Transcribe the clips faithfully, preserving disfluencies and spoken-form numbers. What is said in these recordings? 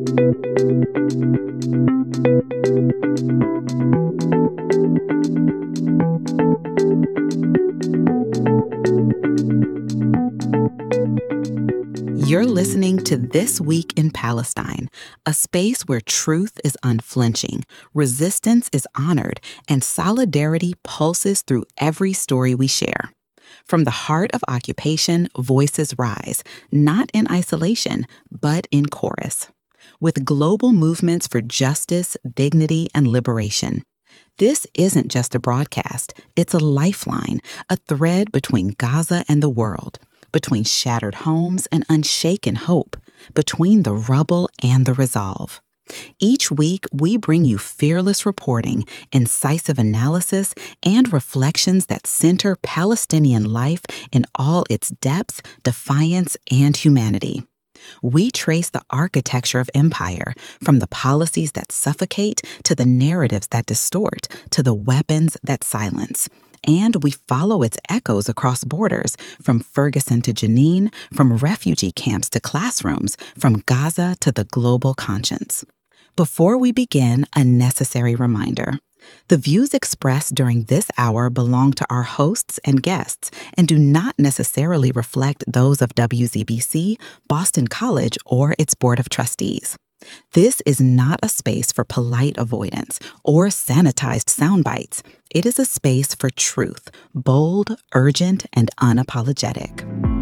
You're listening to This Week in Palestine, a space where truth is unflinching, resistance is honored, and solidarity pulses through every story we share. From the heart of occupation, voices rise, not in isolation, but in chorus. With global movements for justice, dignity, and liberation. This isn't just a broadcast, it's a lifeline, a thread between Gaza and the world, between shattered homes and unshaken hope, between the rubble and the resolve. Each week, we bring you fearless reporting, incisive analysis, and reflections that center Palestinian life in all its depth, defiance, and humanity. We trace the architecture of empire, from the policies that suffocate to the narratives that distort to the weapons that silence. And we follow its echoes across borders, from Ferguson to Jenin, from refugee camps to classrooms, from Gaza to the global conscience. Before we begin, a necessary reminder. The views expressed during this hour belong to our hosts and guests and do not necessarily reflect those of W Z B C, Boston College, or its Board of Trustees. This is not a space for polite avoidance or sanitized sound bites. It is a space for truth, bold, urgent, and unapologetic.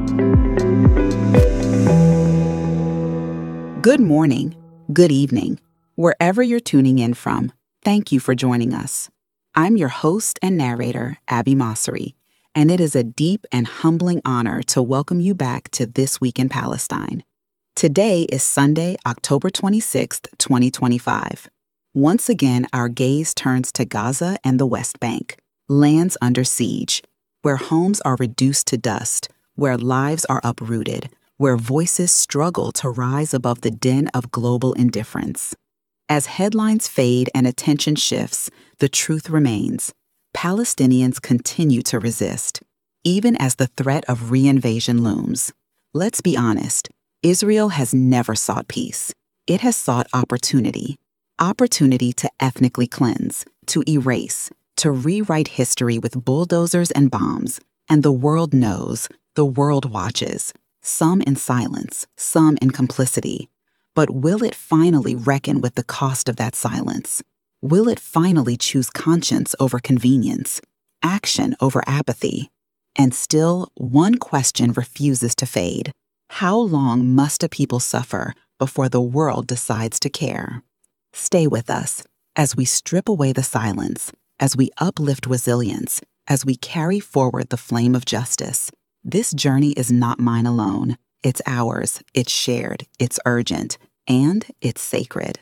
Good morning, good evening, wherever you're tuning in from. Thank you for joining us. I'm your host and narrator, Abby Mosseri, and it is a deep and humbling honor to welcome you back to This Week in Palestine. Today is Sunday, October twenty-sixth, twenty twenty-five. Once again, our gaze turns to Gaza and the West Bank, lands under siege, where homes are reduced to dust, where lives are uprooted, where voices struggle to rise above the din of global indifference. As headlines fade and attention shifts, the truth remains. Palestinians continue to resist, even as the threat of re-invasion looms. Let's be honest. Israel has never sought peace. It has sought opportunity. Opportunity to ethnically cleanse, to erase, to rewrite history with bulldozers and bombs. And the world knows, the world watches, some in silence, some in complicity. But will it finally reckon with the cost of that silence? Will it finally choose conscience over convenience, action over apathy? And still, one question refuses to fade. How long must a people suffer before the world decides to care? Stay with us as we strip away the silence, as we uplift resilience, as we carry forward the flame of justice. This journey is not mine alone. It's ours, it's shared, it's urgent, and it's sacred.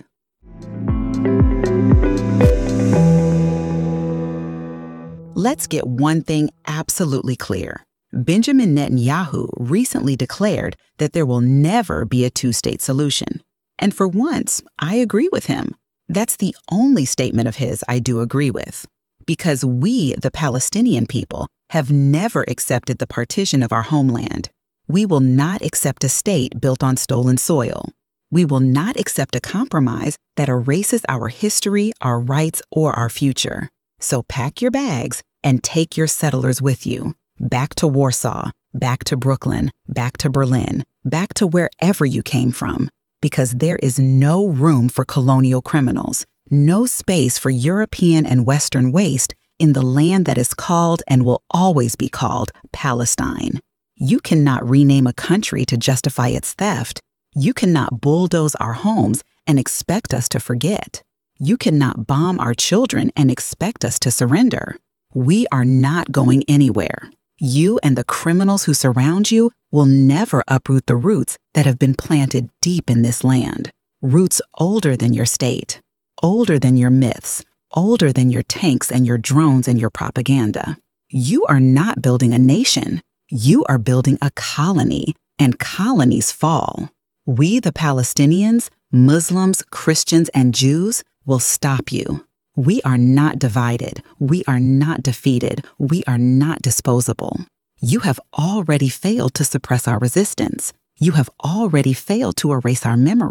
Let's get one thing absolutely clear. Benjamin Netanyahu recently declared that there will never be a two-state solution. And for once, I agree with him. That's the only statement of his I do agree with. Because we, the Palestinian people, have never accepted the partition of our homeland. We will not accept a state built on stolen soil. We will not accept a compromise that erases our history, our rights, or our future. So pack your bags and take your settlers with you. Back to Warsaw, back to Brooklyn, back to Berlin, back to wherever you came from. Because there is no room for colonial criminals, no space for European and Western waste in the land that is called and will always be called Palestine. You cannot rename a country to justify its theft. You cannot bulldoze our homes and expect us to forget. You cannot bomb our children and expect us to surrender. We are not going anywhere. You and the criminals who surround you will never uproot the roots that have been planted deep in this land. Roots older than your state, older than your myths, older than your tanks and your drones and your propaganda. You are not building a nation. You are building a colony, and colonies fall. We, the Palestinians, Muslims, Christians, and Jews, will stop you. We are not divided. We are not defeated. We are not disposable. You have already failed to suppress our resistance. You have already failed to erase our memory.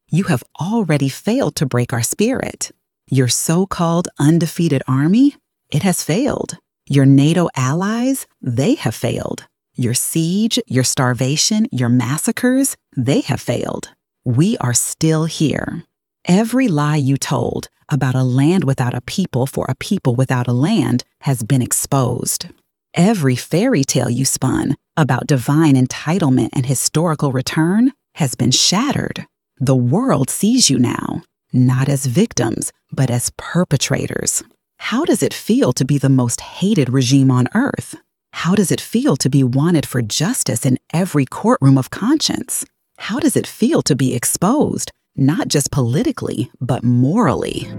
You have already failed to break our spirit. Your so-called undefeated army, it has failed. Your NATO allies, they have failed. Your siege, your starvation, your massacres, they have failed. We are still here. Every lie you told about a land without a people for a people without a land has been exposed. Every fairy tale you spun about divine entitlement and historical return has been shattered. The world sees you now, not as victims, but as perpetrators. How does it feel to be the most hated regime on earth? How does it feel to be wanted for justice in every courtroom of conscience? How does it feel to be exposed, not just politically, but morally?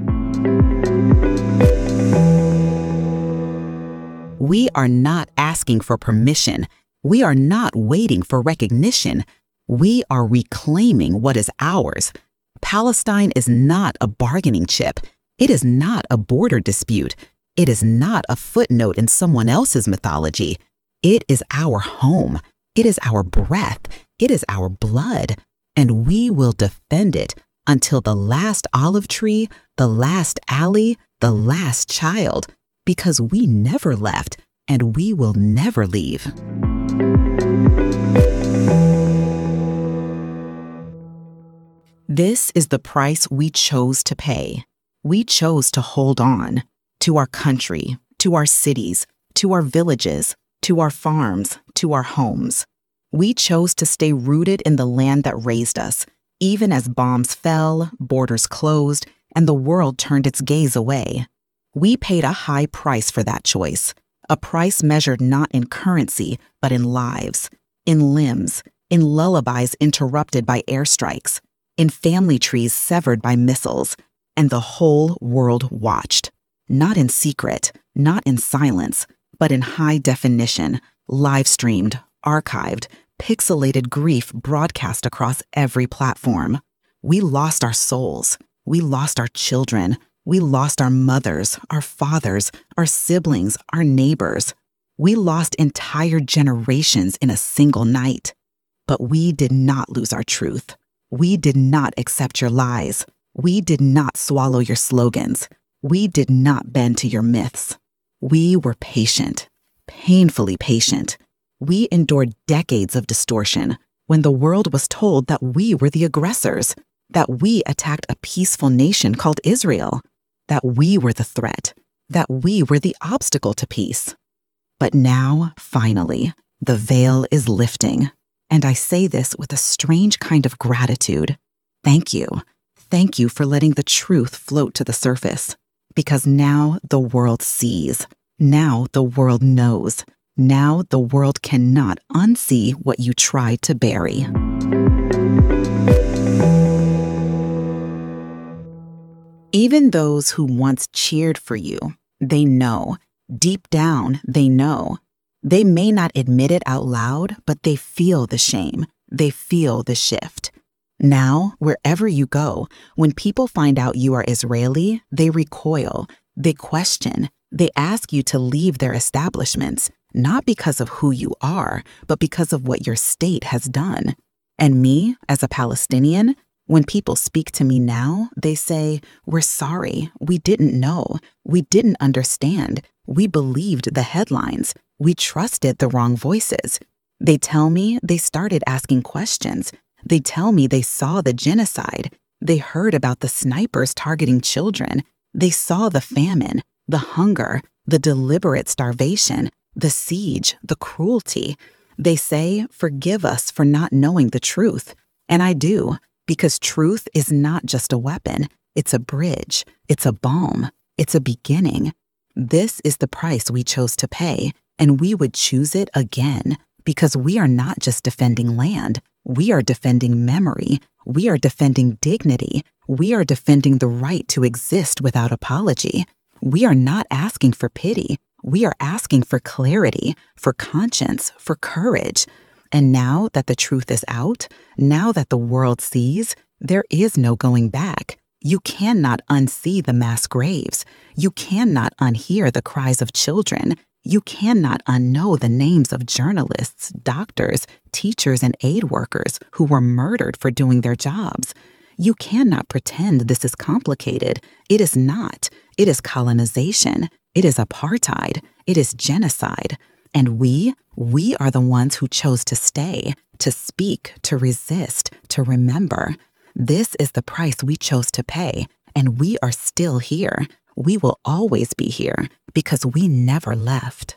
We are not asking for permission. We are not waiting for recognition. We are reclaiming what is ours. Palestine is not a bargaining chip. It is not a border dispute. It is not a footnote in someone else's mythology. It is our home. It is our breath. It is our blood. And we will defend it until the last olive tree, the last alley, the last child, because we never left and we will never leave. This is the price we chose to pay. We chose to hold on to our country, to our cities, to our villages, to our farms, to our homes. We chose to stay rooted in the land that raised us, even as bombs fell, borders closed, and the world turned its gaze away. We paid a high price for that choice, a price measured not in currency, but in lives, in limbs, in lullabies interrupted by airstrikes, in family trees severed by missiles, and the whole world watched, not in secret, not in silence, but in high definition, live-streamed, archived, pixelated grief broadcast across every platform. We lost our souls. We lost our children. We lost our mothers, our fathers, our siblings, our neighbors. We lost entire generations in a single night. But we did not lose our truth. We did not accept your lies. We did not swallow your slogans. We did not bend to your myths. We were patient, painfully patient. We endured decades of distortion when the world was told that we were the aggressors, that we attacked a peaceful nation called Israel, that we were the threat, that we were the obstacle to peace. But now, finally, the veil is lifting, and I say this with a strange kind of gratitude. Thank you. Thank you for letting the truth float to the surface, because now the world sees. Now the world knows. Now the world cannot unsee what you tried to bury. Even those who once cheered for you, they know. Deep down, they know. They may not admit it out loud, but they feel the shame. They feel the shift. Now, wherever you go, when people find out you are Israeli, they recoil, they question, they ask you to leave their establishments, not because of who you are, but because of what your state has done. And me, as a Palestinian, when people speak to me now, they say, "We're sorry, we didn't know, we didn't understand, we believed the headlines, we trusted the wrong voices." They tell me they started asking questions. They tell me they saw the genocide. They heard about the snipers targeting children. They saw the famine, the hunger, the deliberate starvation, the siege, the cruelty. They say, "Forgive us for not knowing the truth." And I do, because truth is not just a weapon. It's a bridge. It's a balm. It's a beginning. This is the price we chose to pay, and we would choose it again, because we are not just defending land. We are defending memory. We are defending dignity. We are defending the right to exist without apology. We are not asking for pity. We are asking for clarity, for conscience, for courage. And now that the truth is out, now that the world sees, there is no going back. You cannot unsee the mass graves. You cannot unhear the cries of children. You cannot unknow the names of journalists, doctors, teachers, and aid workers who were murdered for doing their jobs. You cannot pretend this is complicated. It is not. It is colonization. It is apartheid. It is genocide. And we, we are the ones who chose to stay, to speak, to resist, to remember. This is the price we chose to pay, and we are still here. We will always be here because we never left.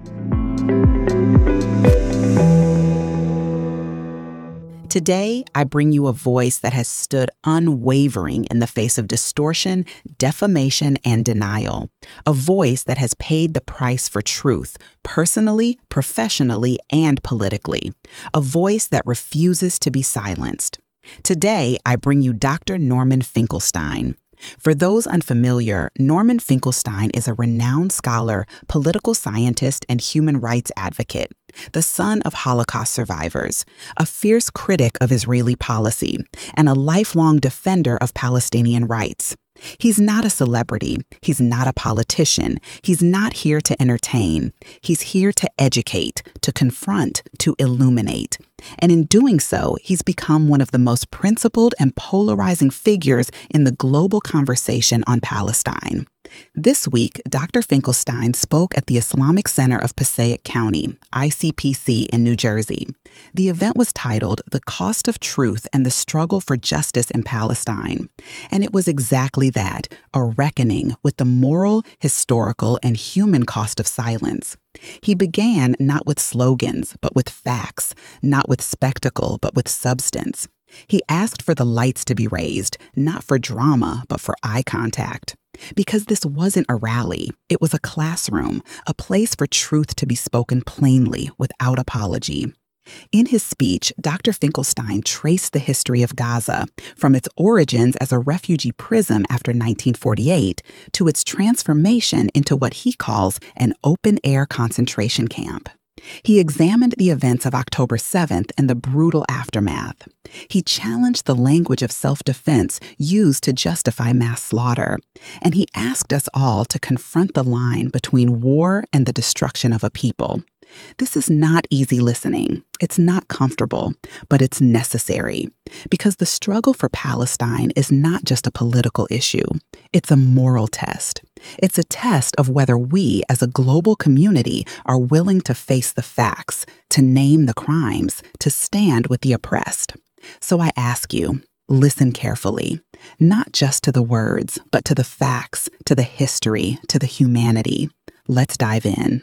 Today, I bring you a voice that has stood unwavering in the face of distortion, defamation, and denial. A voice that has paid the price for truth, personally, professionally, and politically. A voice that refuses to be silenced. Today, I bring you Doctor Norman Finkelstein. For those unfamiliar, Norman Finkelstein is a renowned scholar, political scientist, and human rights advocate, the son of Holocaust survivors, a fierce critic of Israeli policy, and a lifelong defender of Palestinian rights. He's not a celebrity. He's not a politician. He's not here to entertain. He's here to educate, to confront, to illuminate. And in doing so, he's become one of the most principled and polarizing figures in the global conversation on Palestine. This week, Doctor Finkelstein spoke at the Islamic Center of Passaic County, I C P C, in New Jersey. The event was titled The Cost of Truth and the Struggle for Justice in Palestine. And it was exactly that, a reckoning with the moral, historical, and human cost of silence. He began not with slogans, but with facts, not with spectacle, but with substance. He asked for the lights to be raised, not for drama, but for eye contact. Because this wasn't a rally, it was a classroom, a place for truth to be spoken plainly, without apology. In his speech, Doctor Finkelstein traced the history of Gaza, from its origins as a refugee prison after nineteen forty-eight to its transformation into what he calls an open-air concentration camp. He examined the events of October seventh and the brutal aftermath. He challenged the language of self-defense used to justify mass slaughter, and he asked us all to confront the line between war and the destruction of a people. This is not easy listening. It's not comfortable, but it's necessary because the struggle for Palestine is not just a political issue. It's a moral test. It's a test of whether we as a global community are willing to face the facts, to name the crimes, to stand with the oppressed. So I ask you, listen carefully, not just to the words, but to the facts, to the history, to the humanity. Let's dive in.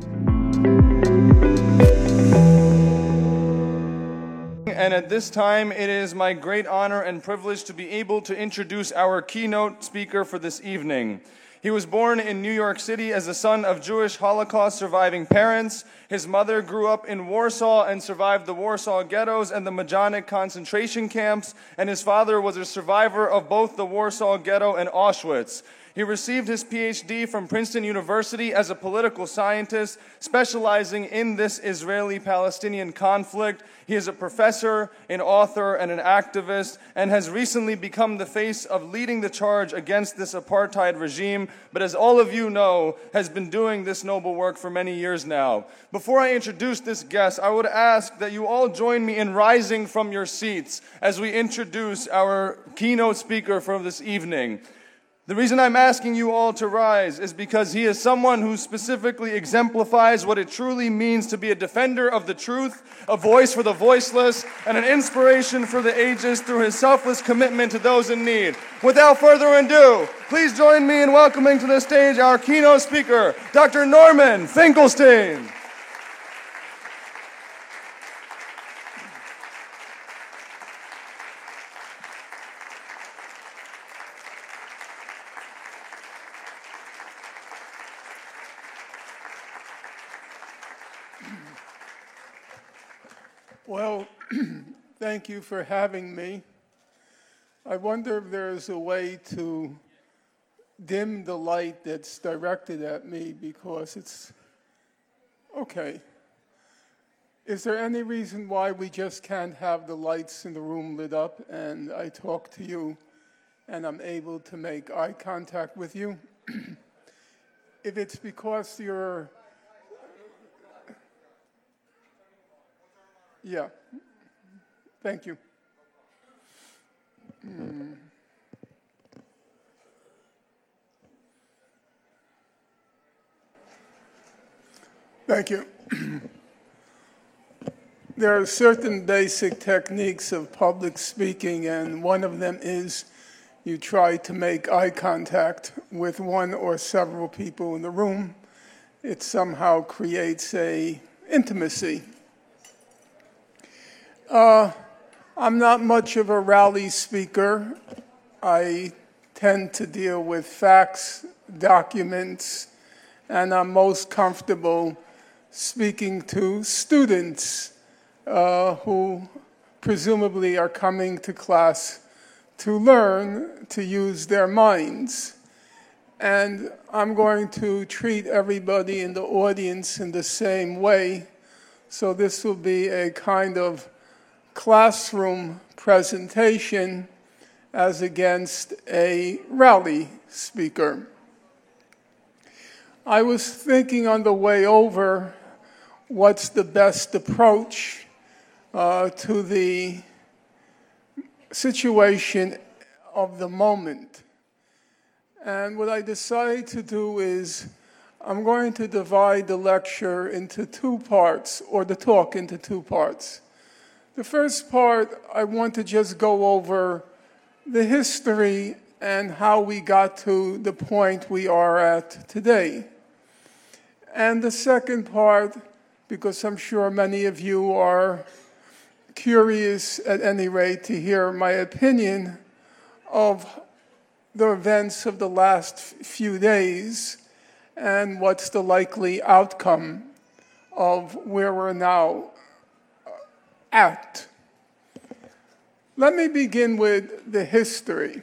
And at this time, it is my great honor and privilege to be able to introduce our keynote speaker for this evening. He was born in New York City as the son of Jewish Holocaust surviving parents. His mother grew up in Warsaw and survived the Warsaw ghettos and the Majdanek concentration camps, and his father was a survivor of both the Warsaw ghetto and Auschwitz. He received his P H D from Princeton University as a political scientist, specializing in this Israeli-Palestinian conflict. He is a professor, an author, and an activist, and has recently become the face of leading the charge against this apartheid regime, but as all of you know, has been doing this noble work for many years now. Before I introduce this guest, I would ask that you all join me in rising from your seats as we introduce our keynote speaker for this evening. The reason I'm asking you all to rise is because he is someone who specifically exemplifies what it truly means to be a defender of the truth, a voice for the voiceless, and an inspiration for the ages through his selfless commitment to those in need. Without further ado, please join me in welcoming to the stage our keynote speaker, Doctor Norman Finkelstein. Well, thank you for having me. I wonder if there's a way to dim the light that's directed at me because it's, okay. Is there any reason why we just can't have the lights in the room lit up and I talk to you and I'm able to make eye contact with you? If it's because you're Yeah, thank you. Mm. Thank you. There are certain basic techniques of public speaking, and one of them is you try to make eye contact with one or several people in the room. It somehow creates a intimacy. Uh, I'm not much of a rally speaker. I tend to deal with facts, documents, and I'm most comfortable speaking to students uh, who presumably are coming to class to learn to use their minds. And I'm going to treat everybody in the audience in the same way. So this will be a kind of classroom presentation as against a rally speaker. I was thinking on the way over what's the best approach uh, to the situation of the moment. And what I decided to do is I'm going to divide the lecture into two parts, or the talk into two parts. The first part, I want to just go over the history and how we got to the point we are at today. And the second part, because I'm sure many of you are curious at any rate to hear my opinion of the events of the last few days and what's the likely outcome of where we're now at. Let me begin with the history.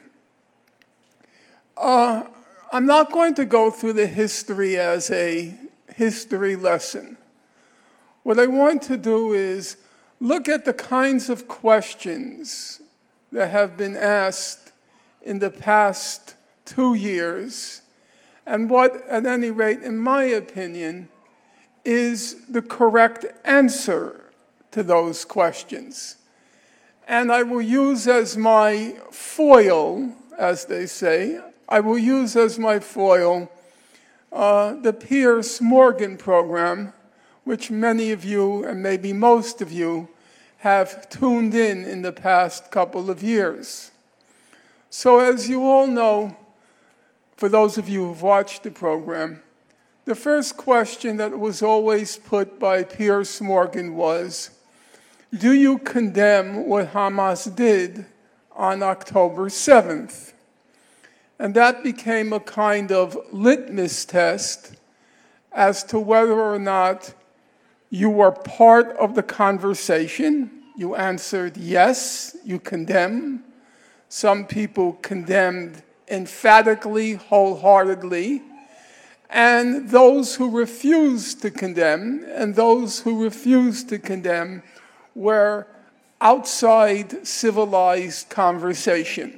Uh, I'm not going to go through the history as a history lesson. What I want to do is look at the kinds of questions that have been asked in the past two years and what, at any rate, in my opinion, is the correct answer to those questions. And I will use as my foil, as they say, I will use as my foil uh, the Piers Morgan program, which many of you, and maybe most of you, have tuned in in the past couple of years. So as you all know, for those of you who've watched the program, the first question that was always put by Piers Morgan was, do you condemn what Hamas did on October seventh? And that became a kind of litmus test as to whether or not you were part of the conversation. You answered yes, you condemn. Some people condemned emphatically, wholeheartedly. And those who refused to condemn, and those who refused to condemn were outside civilized conversation.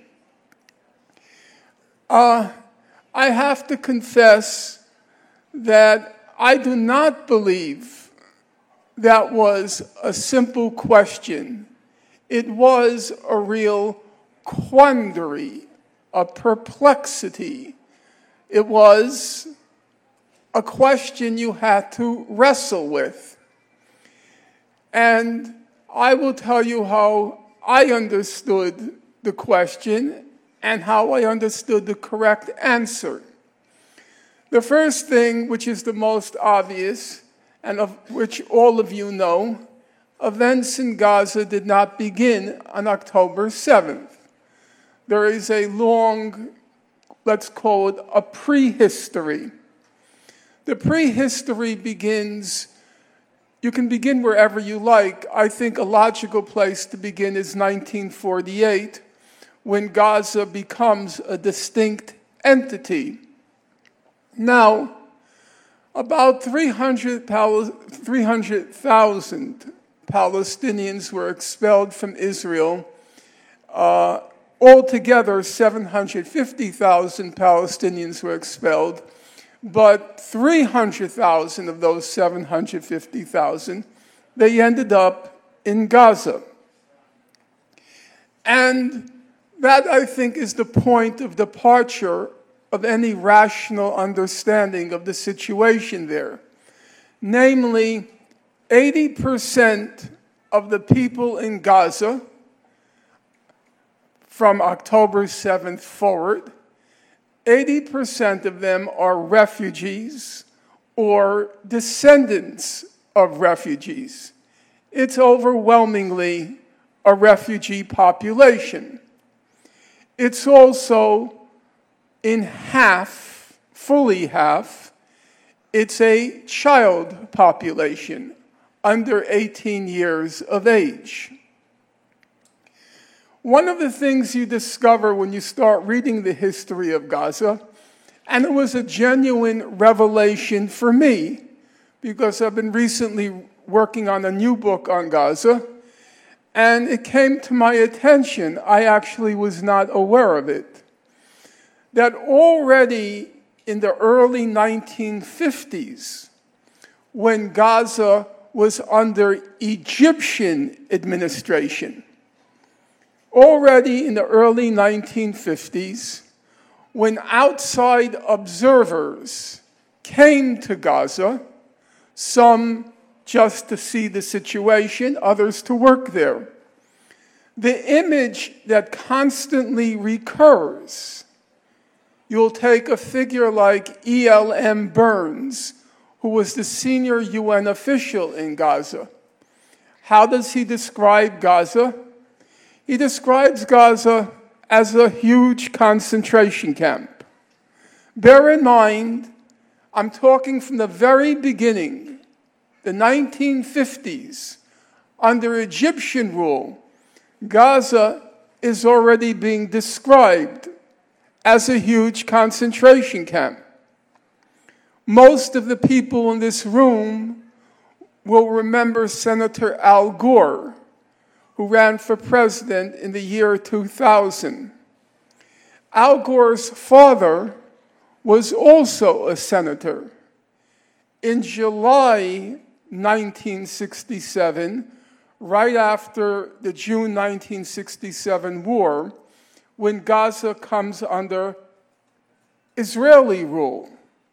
Uh, I have to confess that I do not believe that was a simple question. It was a real quandary, a perplexity. It was a question you had to wrestle with. And I will tell you how I understood the question and how I understood the correct answer. The first thing, which is the most obvious, and of which all of you know, events in Gaza did not begin on October seventh. There is a long, let's call it a prehistory. The prehistory begins, you can begin wherever you like. I think a logical place to begin is nineteen forty-eight, when Gaza becomes a distinct entity. Now, about three hundred thousand Palestinians were expelled from Israel. Uh, altogether, seven hundred fifty thousand Palestinians were expelled, but three hundred thousand of those seven hundred fifty thousand, they ended up in Gaza. And That, I think, is the point of departure of any rational understanding of the situation there. Namely, eighty percent of the people in Gaza, from October seventh forward, eighty percent of them are refugees or descendants of refugees. It's overwhelmingly a refugee population. It's also in half, fully half, it's a child population under eighteen years of age. One of the things you discover when you start reading the history of Gaza, and it was a genuine revelation for me, because I've been recently working on a new book on Gaza, and it came to my attention, I actually was not aware of it, that already in the early nineteen fifties, when Gaza was under Egyptian administration, already in the early nineteen fifties, when outside observers came to Gaza, some just to see the situation, others to work there, the image that constantly recurs, you'll take a figure like E L M Burns, who was the senior U N official in Gaza. How does he describe Gaza? He describes Gaza as a huge concentration camp. Bear in mind, I'm talking from the very beginning, the nineteen fifties, under Egyptian rule, Gaza is already being described as a huge concentration camp. Most of the people in this room will remember Senator Al Gore, who ran for president in the year two thousand. Al Gore's father was also a senator. In July nineteen sixty-seven, right after the June nineteen sixty-seven war, when Gaza comes under Israeli rule,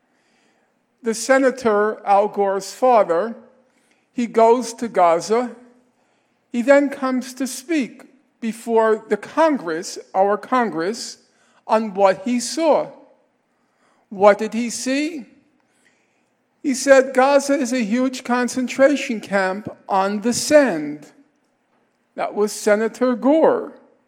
the senator, Al Gore's father, he goes to Gaza. He then comes to speak before the Congress, our Congress, on what he saw. What did he see? He said Gaza is a huge concentration camp on the sand. That was Senator Gore.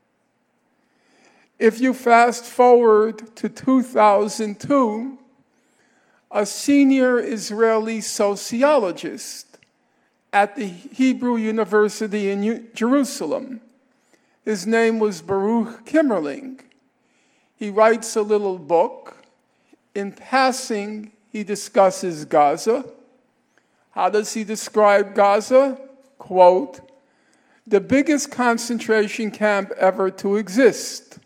If you fast forward to two thousand two, a senior Israeli sociologist at the Hebrew University in Jerusalem, his name was Baruch Kimmerling. He writes a little book. In passing, he discusses Gaza. How does he describe Gaza? Quote, the biggest concentration camp ever to exist.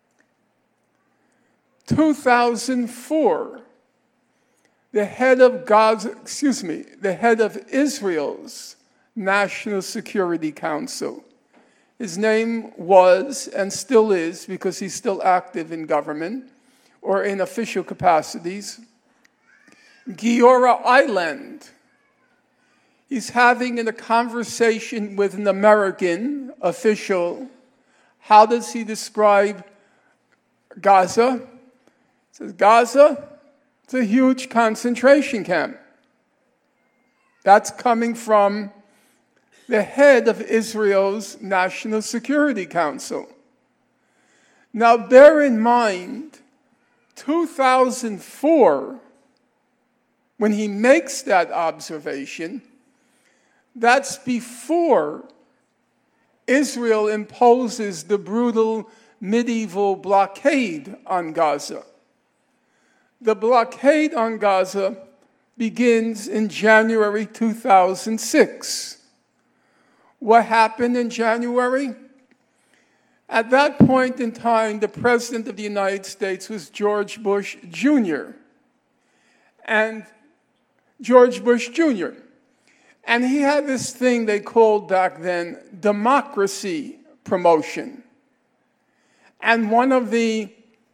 two thousand four, the head of Gaza, excuse me, the head of Israel's National Security Council. His name was, and still is, because he's still active in government or in official capacities, Giora Eiland. He's having a conversation with an American official. How does he describe Gaza? He says, Gaza, it's a huge concentration camp. That's coming from the head of Israel's National Security Council. Now, bear in mind, two thousand four, when he makes that observation, that's before Israel imposes the brutal medieval blockade on Gaza. The blockade on Gaza begins in January two thousand six. What happened in January? At that point in time, the President of the United States was George Bush Junior And George Bush Junior And he had this thing they called back then democracy promotion. And one of the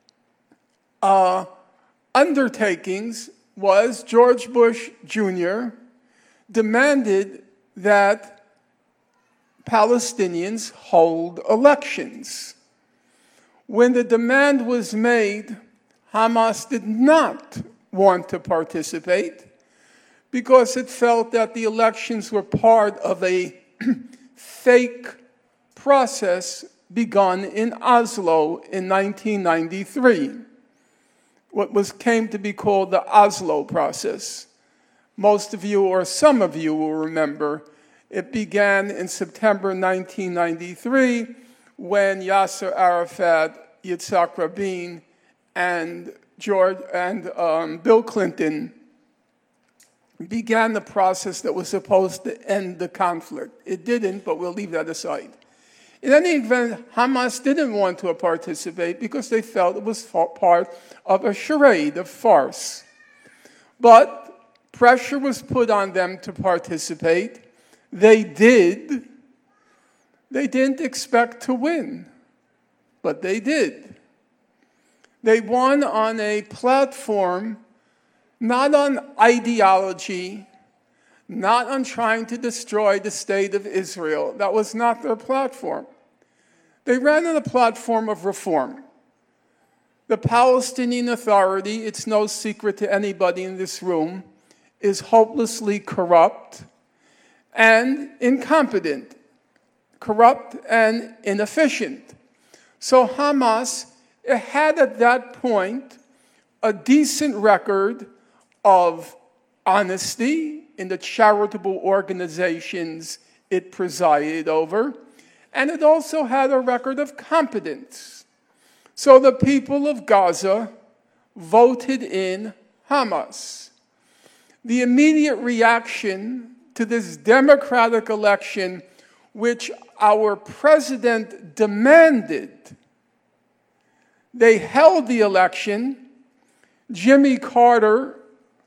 uh, undertakings was George Bush Junior demanded that Palestinians hold elections. When the demand was made, Hamas did not want to participate because it felt that the elections were part of a fake process begun in Oslo in nineteen ninety-three, what was came to be called the Oslo process. Most of you, or some of you, will remember it began in September nineteen ninety-three when Yasser Arafat, Yitzhak Rabin, and George and um, Bill Clinton began the process that was supposed to end the conflict. It didn't, but we'll leave that aside. In any event, Hamas didn't want to participate because they felt it was part of a charade, a farce. But pressure was put on them to participate. They did. They didn't expect to win, but they did. They won on a platform not on ideology, not on trying to destroy the state of Israel. That was not their platform. They ran on a platform of reform. The Palestinian Authority, it's no secret to anybody in this room, is hopelessly corrupt and incompetent, corrupt and inefficient. So Hamas had at that point a decent record of honesty in the charitable organizations it presided over, and it also had a record of competence. So the people of Gaza voted in Hamas. The immediate reaction to this democratic election, which our president demanded, they held the election. Jimmy Carter,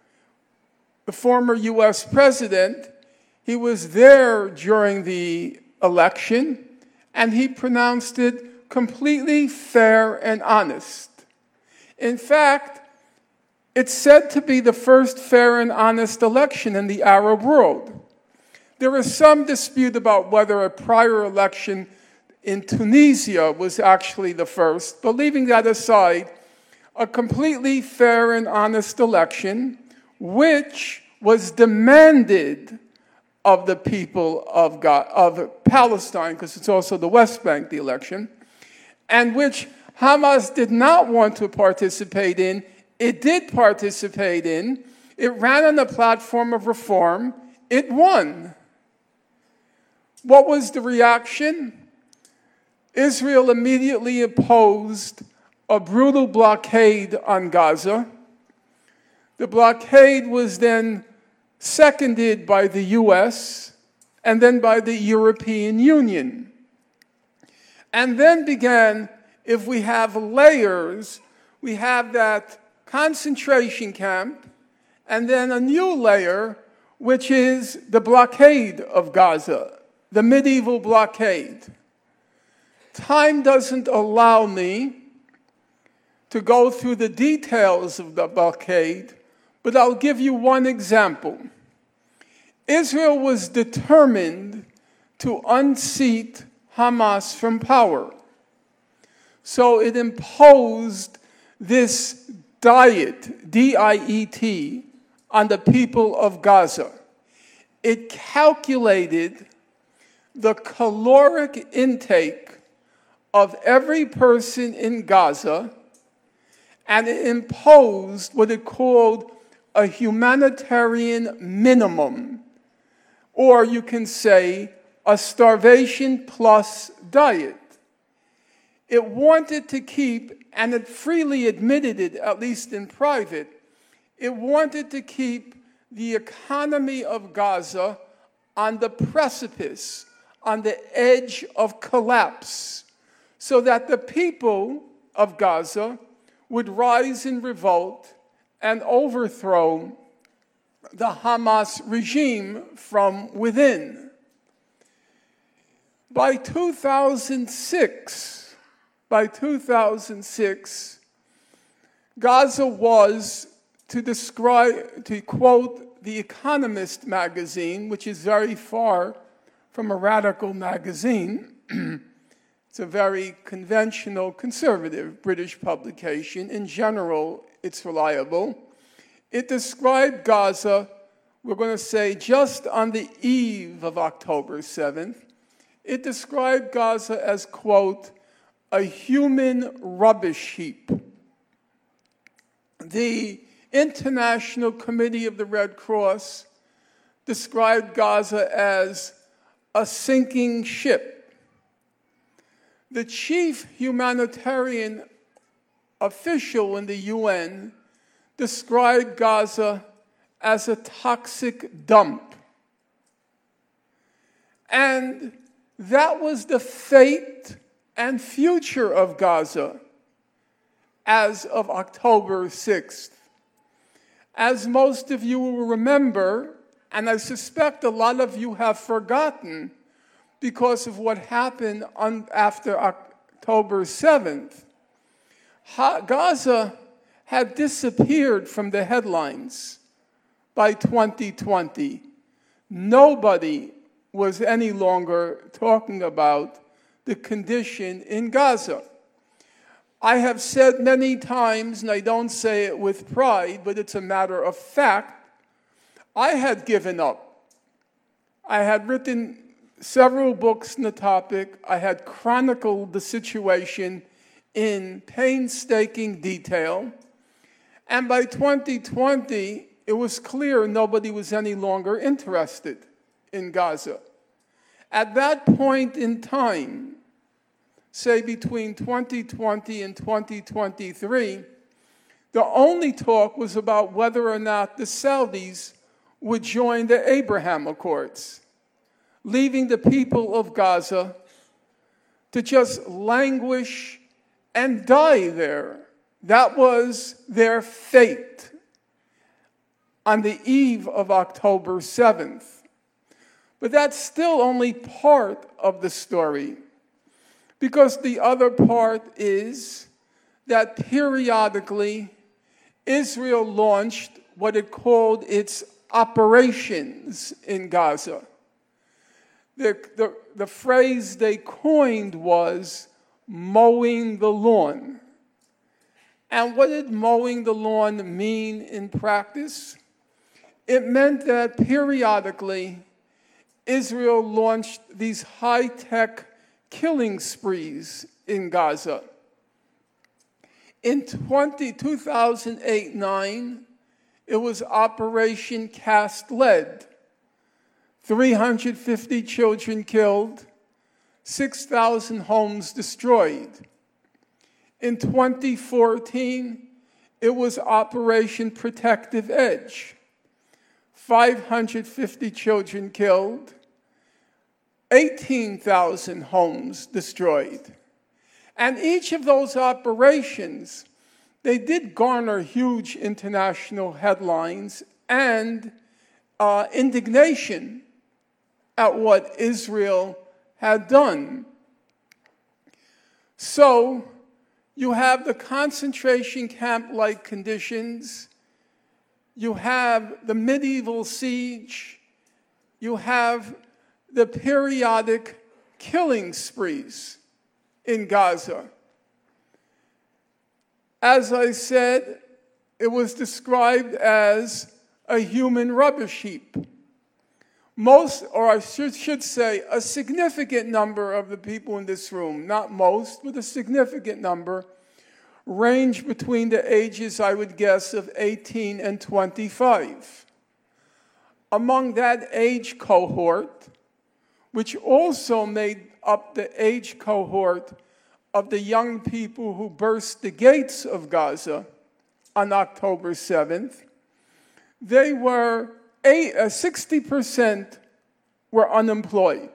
the former U S president, he was there during the election, and he pronounced it completely fair and honest. In fact, it's said to be the first fair and honest election in the Arab world. There is some dispute about whether a prior election in Tunisia was actually the first, but leaving that aside, a completely fair and honest election, which was demanded of the people of, God, of Palestine, because it's also the West Bank, the election, and which Hamas did not want to participate in. It did participate in. It ran on a platform of reform. It won. What was the reaction? Israel immediately imposed a brutal blockade on Gaza. The blockade was then seconded by the U S and then by the European Union. And then began, if we have layers, we have that concentration camp, and then a new layer, which is the blockade of Gaza, the medieval blockade. Time doesn't allow me to go through the details of the blockade, but I'll give you one example. Israel was determined to unseat Hamas from power. So it imposed this diet, D I E T, on the people of Gaza. It calculated the caloric intake of every person in Gaza, and it imposed what it called a humanitarian minimum, or you can say a starvation plus diet. It wanted to keep, and it freely admitted it, at least in private, it wanted to keep the economy of Gaza on the precipice, on the edge of collapse, so that the people of Gaza would rise in revolt and overthrow the Hamas regime from within. By two thousand six, by two thousand six, Gaza was, to describe, to quote The Economist magazine, which is very far from a radical magazine. It's a very conventional, conservative British publication. In general, it's reliable. It described Gaza, we're going to say, just on the eve of October seventh. It described Gaza as, quote, a human rubbish heap. The International Committee of the Red Cross described Gaza as a sinking ship. The chief humanitarian official in the U N described Gaza as a toxic dump. And that was the fate and future of Gaza as of October sixth. As most of you will remember, and I suspect a lot of you have forgotten because of what happened on, after October seventh, Gaza had disappeared from the headlines by twenty twenty. Nobody was any longer talking about the condition in Gaza. I have said many times, and I don't say it with pride, but it's a matter of fact, I had given up. I had written several books on the topic. I had chronicled the situation in painstaking detail. And by twenty twenty, it was clear nobody was any longer interested in Gaza. At that point in time, say between twenty twenty and twenty twenty-three, the only talk was about whether or not the Saudis would join the Abraham Accords, leaving the people of Gaza to just languish and die there. That was their fate on the eve of October seventh. But that's still only part of the story, because the other part is that periodically Israel launched what it called its operations in Gaza. The, the, the phrase they coined was mowing the lawn. And what did mowing the lawn mean in practice? It meant that periodically Israel launched these high-tech killing sprees in Gaza. In two thousand eight nine, it was Operation Cast Lead. three hundred fifty children killed, six thousand homes destroyed. In twenty fourteen, it was Operation Protective Edge. five hundred fifty children killed, eighteen thousand homes destroyed. And each of those operations, they did garner huge international headlines and uh, indignation at what Israel had done. So you have the concentration camp-like conditions, you have the medieval siege, you have the periodic killing sprees in Gaza. As I said, it was described as a human rubbish heap. Most, or I should, should say, a significant number of the people in this room, not most, but a significant number, range between the ages, I would guess, of eighteen and twenty-five. Among that age cohort, which also made up the age cohort of the young people who burst the gates of Gaza on October seventh, they were eight, uh, sixty percent were unemployed.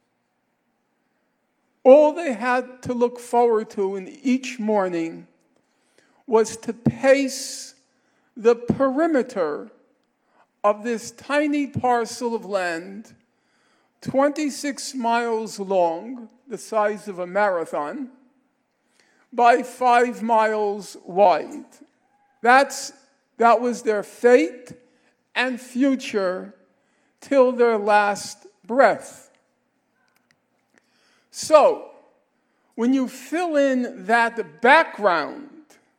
All they had to look forward to in each morning was to pace the perimeter of this tiny parcel of land, twenty-six miles long, the size of a marathon, by five miles wide. That's, that was their fate and future till their last breath. So, when you fill in that background,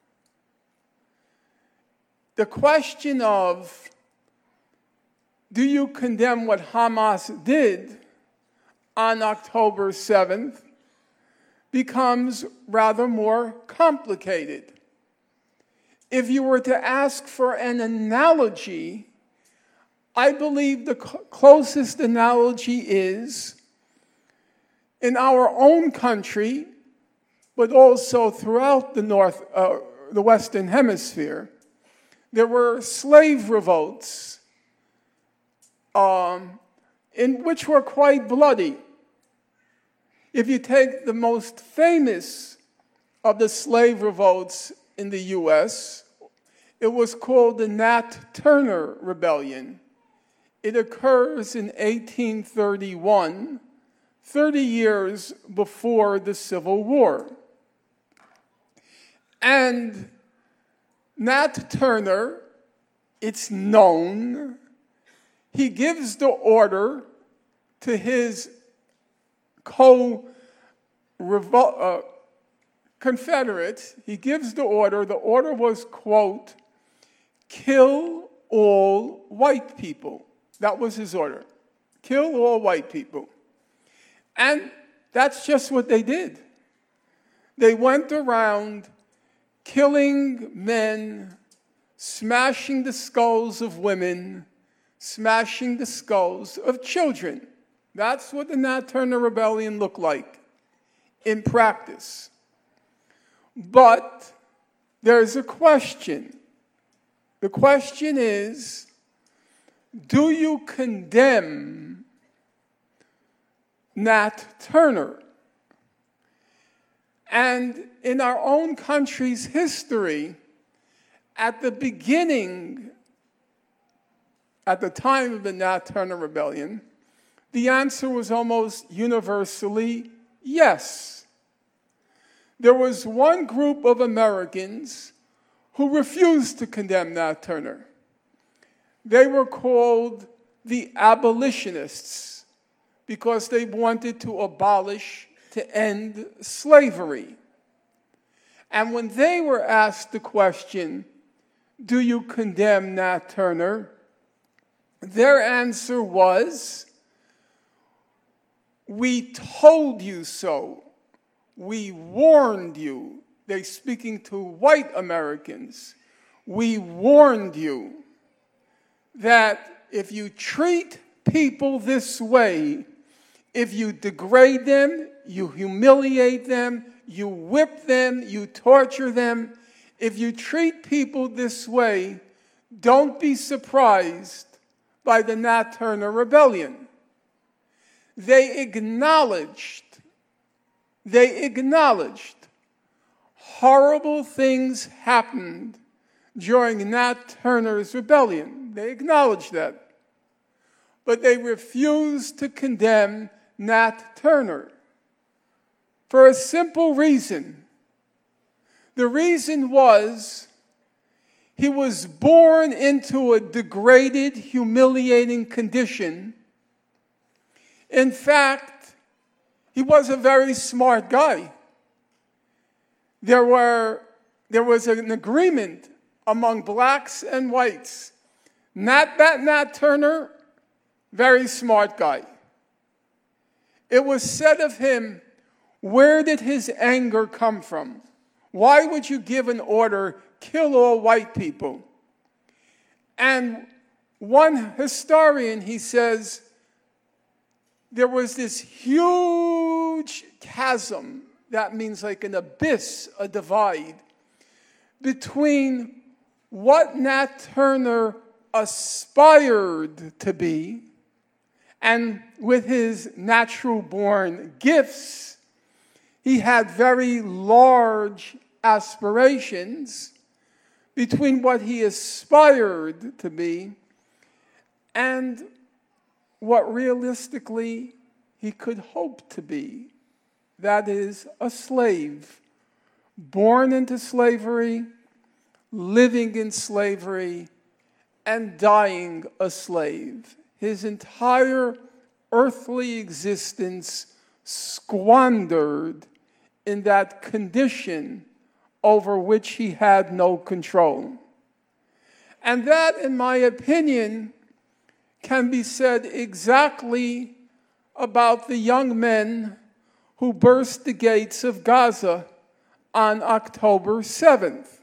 the question of, do you condemn what Hamas did on October seventh, becomes rather more complicated. If you were to ask for an analogy, I believe the cl- closest analogy is in our own country, but also throughout the North, uh, the Western Hemisphere, there were slave revolts, um, in which were quite bloody. If you take the most famous of the slave revolts in the U S, it was called the Nat Turner Rebellion. It occurs in eighteen thirty-one, thirty years before the Civil War. And Nat Turner, it's known, he gives the order to his co-confederates. He gives the order. The order was, quote, kill all white people. That was his order. Kill all white people. And that's just what they did. They went around killing men, smashing the skulls of women, smashing the skulls of children. That's what the Nat Turner Rebellion looked like in practice. But there's a question. The question is, do you condemn Nat Turner? And in our own country's history, at the beginning, at the time of the Nat Turner Rebellion, the answer was almost universally yes. There was one group of Americans who refused to condemn Nat Turner. They were called the abolitionists because they wanted to abolish, to end slavery. And when they were asked the question, do you condemn Nat Turner? Their answer was, we told you so. We warned you. They're speaking to white Americans. We warned you that if you treat people this way, if you degrade them, you humiliate them, you whip them, you torture them, if you treat people this way, don't be surprised by the Nat Turner Rebellion. They acknowledged, they acknowledged horrible things happened during Nat Turner's rebellion. They acknowledged that. But they refused to condemn Nat Turner for a simple reason. The reason was he was born into a degraded, humiliating condition. In fact, he was a very smart guy. There were, there was an agreement among blacks and whites. Not that Nat Turner, very smart guy. It was said of him, where did his anger come from? Why would you give an order, kill all white people? And one historian, he says, there was this huge chasm, that means like an abyss, a divide, between what Nat Turner aspired to be, and with his natural-born gifts, he had very large aspirations, between what he aspired to be and what realistically he could hope to be. That is, a slave, born into slavery, living in slavery, and dying a slave. His entire earthly existence squandered in that condition over which he had no control. And that, in my opinion, can be said exactly about the young men who burst the gates of Gaza on October seventh.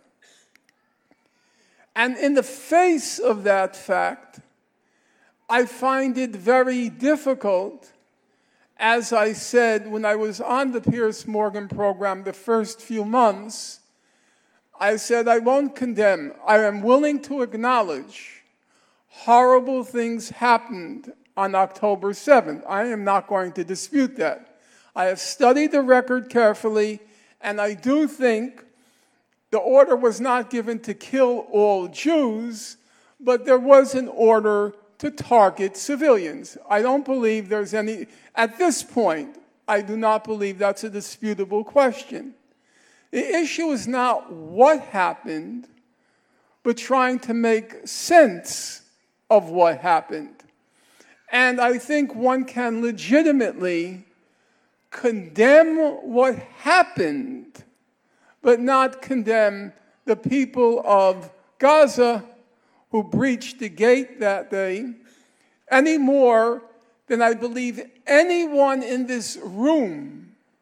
And in the face of that fact, I find it very difficult, as I said when I was on the Piers Morgan program the first few months, I said I won't condemn. I am willing to acknowledge horrible things happened on October seventh. I am not going to dispute that. I have studied the record carefully, and I do think the order was not given to kill all Jews, but there was an order to target civilians. I don't believe there's any, at this point, I do not believe that's a disputable question. The issue is not what happened, but trying to make sense of what happened. And I think one can legitimately condemn what happened, but not condemn the people of Gaza who breached the gate that day, any more than I believe anyone in this room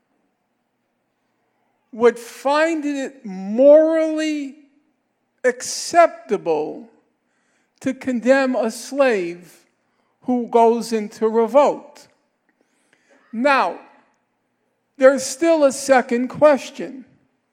would find it morally acceptable to condemn a slave who goes into revolt. Now, there's still a second question.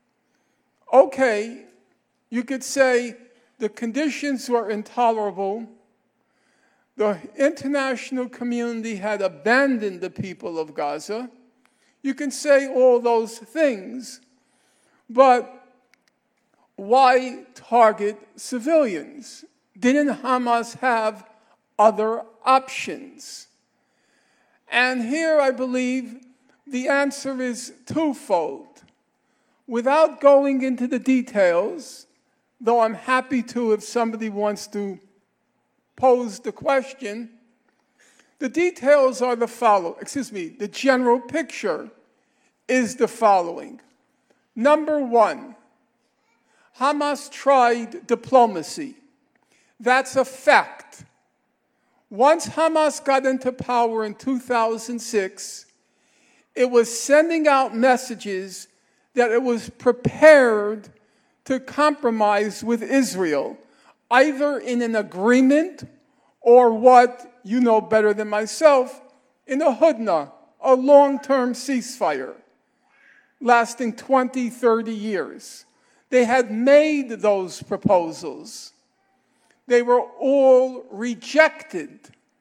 Okay, you could say the conditions were intolerable. The international community had abandoned the people of Gaza. You can say all those things, but why target civilians? Didn't Hamas have other options? And here I believe the answer is twofold. Without going into the details, though I'm happy to if somebody wants to pose the question, the details are the following. Excuse me, the general picture is the following. Number one, Hamas tried diplomacy. That's a fact. Once Hamas got into power in two thousand six, it was sending out messages that it was prepared to compromise with Israel, either in an agreement or what you know better than myself, in a hudna, a long-term ceasefire lasting twenty, thirty years. They had made those proposals. They were all rejected.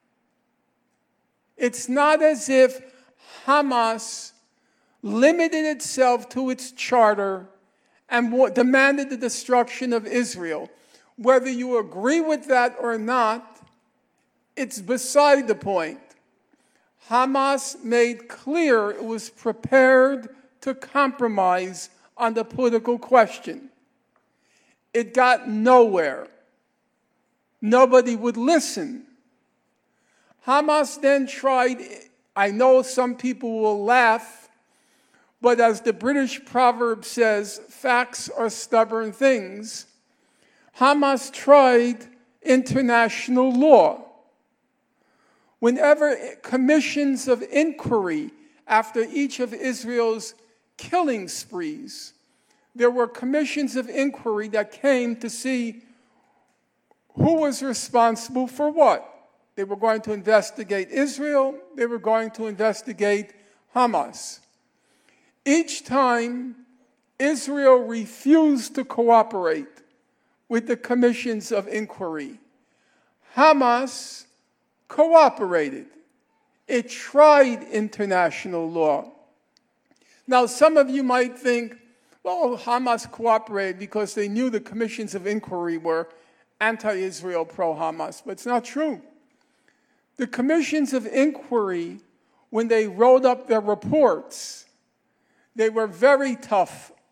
It's not as if Hamas limited itself to its charter and demanded the destruction of Israel. Whether you agree with that or not, it's beside the point. Hamas made clear it was prepared to compromise on the political question. It got nowhere. Nobody would listen. Hamas then tried, I know some people will laugh, but as the British proverb says, facts are stubborn things. Hamas tried international law. Whenever commissions of inquiry after each of Israel's killing sprees, there were commissions of inquiry that came to see who was responsible for what. They were going to investigate Israel. They were going to investigate Hamas. Each time, Israel refused to cooperate with the commissions of inquiry. Hamas cooperated. It tried international law. Now, some of you might think, well, Hamas cooperated because they knew the commissions of inquiry were anti-Israel, pro-Hamas, but it's not true. The commissions of inquiry, when they wrote up their reports, they were very tough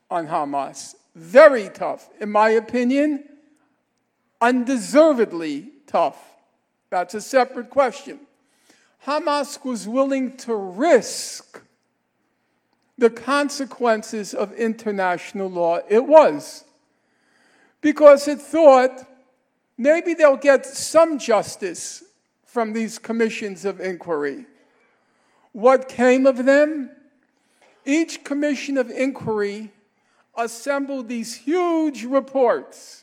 on Hamas. Very tough. In my opinion, undeservedly tough. That's a separate question. Hamas was willing to risk the consequences of international law. It was. Because it thought maybe they'll get some justice from these commissions of inquiry. What came of them? Each commission of inquiry assembled these huge reports.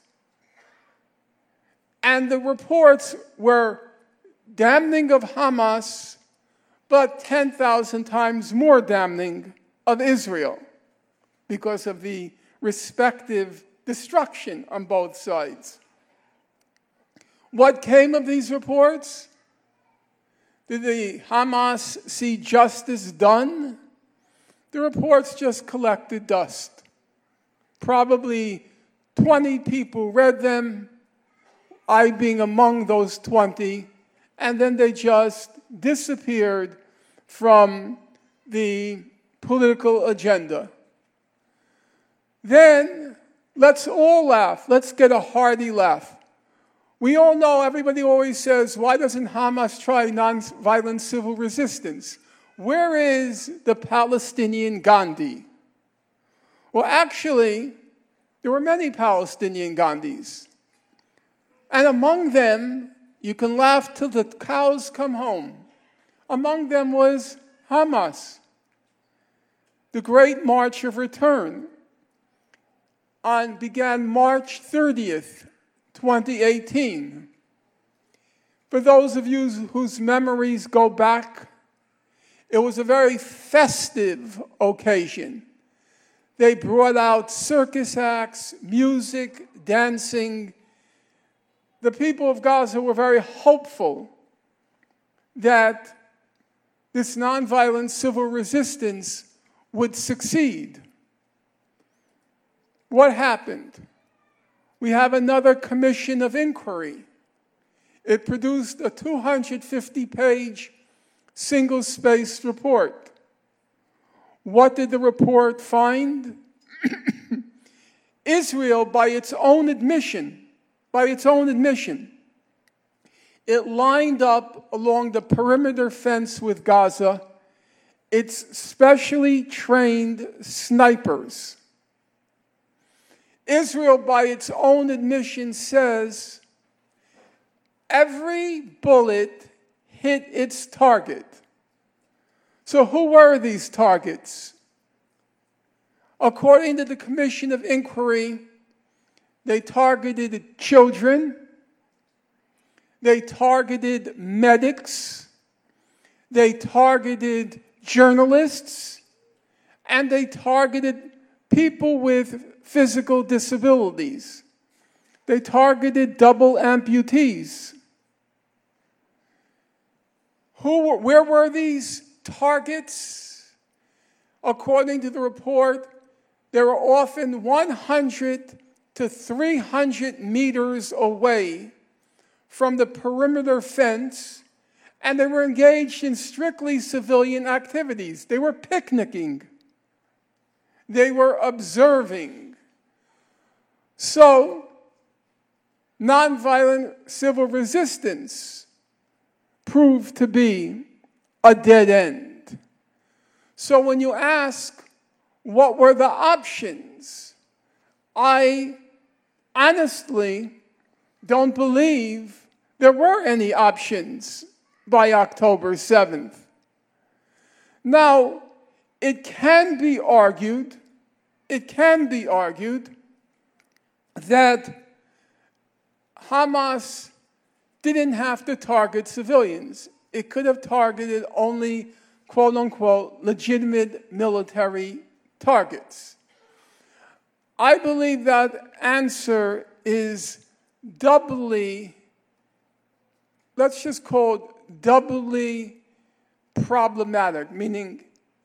And the reports were damning of Hamas, but ten thousand times more damning of Israel because of the respective destruction on both sides. What came of these reports? Did the Hamas see justice done? The reports just collected dust. Probably twenty people read them, I being among those twenty, and then they just disappeared from the political agenda. Then, let's all laugh. Let's get a hearty laugh. We all know, everybody always says, why doesn't Hamas try nonviolent civil resistance? Where is the Palestinian Gandhi? Well, actually, there were many Palestinian Gandhis. And among them, you can laugh till the cows come home. Among them was Hamas. The Great March of Return on, began March thirtieth, twenty eighteen. For those of you whose memories go back, it was a very festive occasion. They brought out circus acts, music, dancing. The people of Gaza were very hopeful that this nonviolent civil resistance would succeed. What happened? We have another commission of inquiry. It produced a two hundred fifty page single-spaced report. What did the report find? Israel, by its own admission, by its own admission, it lined up along the perimeter fence with Gaza its specially trained snipers. Israel, by its own admission, says every bullet hit its target. So who were these targets? According to the Commission of Inquiry, they targeted children, they targeted medics, they targeted journalists, and they targeted people with physical disabilities. They targeted double amputees. Who were, where were these targets? According to the report, they were often one hundred to three hundred meters away from the perimeter fence, and they were engaged in strictly civilian activities. They were picnicking. They were observing. So, nonviolent civil resistance proved to be a dead end. So when you ask, what were the options? I honestly don't believe there were any options by October seventh. Now, it can be argued, it can be argued that Hamas didn't have to target civilians. It could have targeted only, quote unquote, legitimate military targets. I believe that answer is doubly, let's just call it doubly problematic, meaning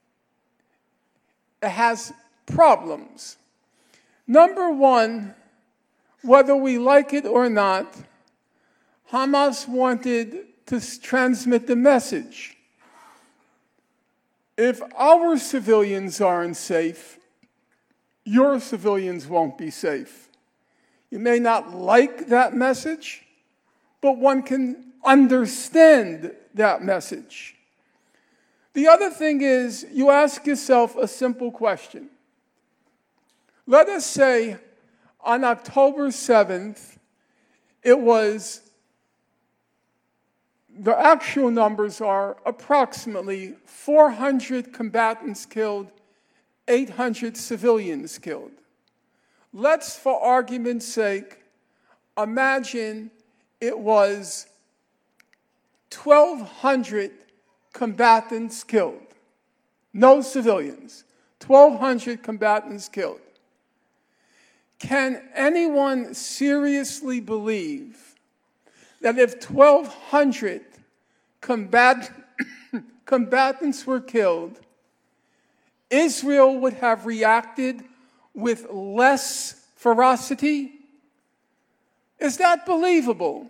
it has problems. Number one, whether we like it or not, Hamas wanted to transmit the message. If our civilians aren't safe, your civilians won't be safe. You may not like that message, but one can understand that message. The other thing is, you ask yourself a simple question. Let us say on October seventh, it was, the actual numbers are approximately four hundred combatants killed, eight hundred civilians killed. Let's, for argument's sake, imagine it was twelve hundred combatants killed. No civilians. twelve hundred combatants killed. Can anyone seriously believe that if twelve hundred combat, combatants were killed, Israel would have reacted with less ferocity? Is that believable?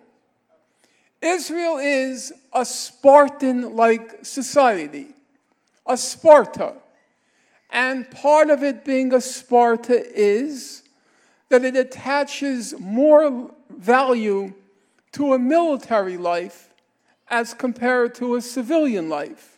Israel is a Spartan-like society, a Sparta. And part of it being a Sparta is that it attaches more value to a military life as compared to a civilian life.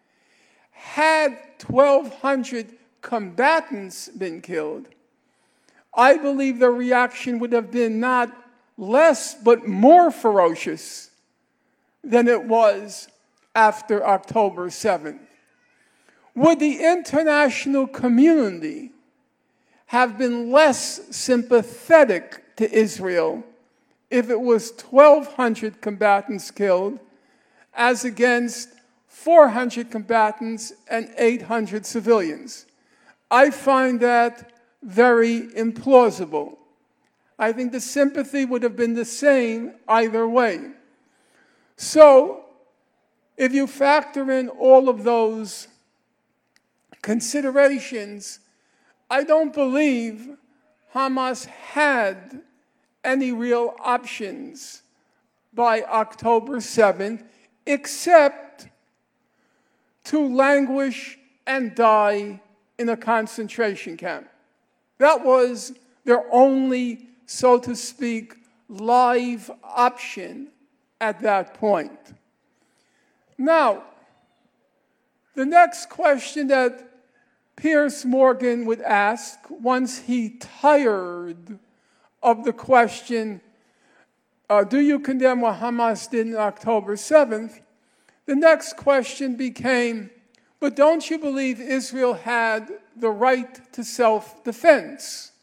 Had twelve hundred combatants been killed, I believe the reaction would have been not less but more ferocious than it was after October seventh. Would the international community have been less sympathetic to Israel if it was twelve hundred combatants killed as against four hundred combatants and eight hundred civilians? I find that very implausible. I think the sympathy would have been the same either way. So, if you factor in all of those considerations, I don't believe Hamas had any real options by October seventh, except to languish and die in a concentration camp. That was their only, so to speak, live option at that point. Now, the next question that Piers Morgan would ask once he tired of the question, uh, do you condemn what Hamas did on October seventh? The next question became, but don't you believe Israel had the right to self-defense?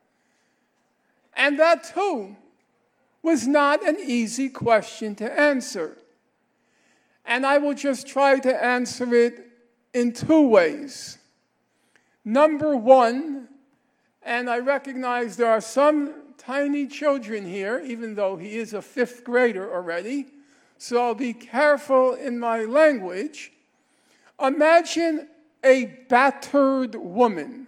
And that, too, was not an easy question to answer. And I will just try to answer it in two ways. Number one, and I recognize there are some tiny children here, even though he is a fifth grader already, so I'll be careful in my language. Imagine a battered woman.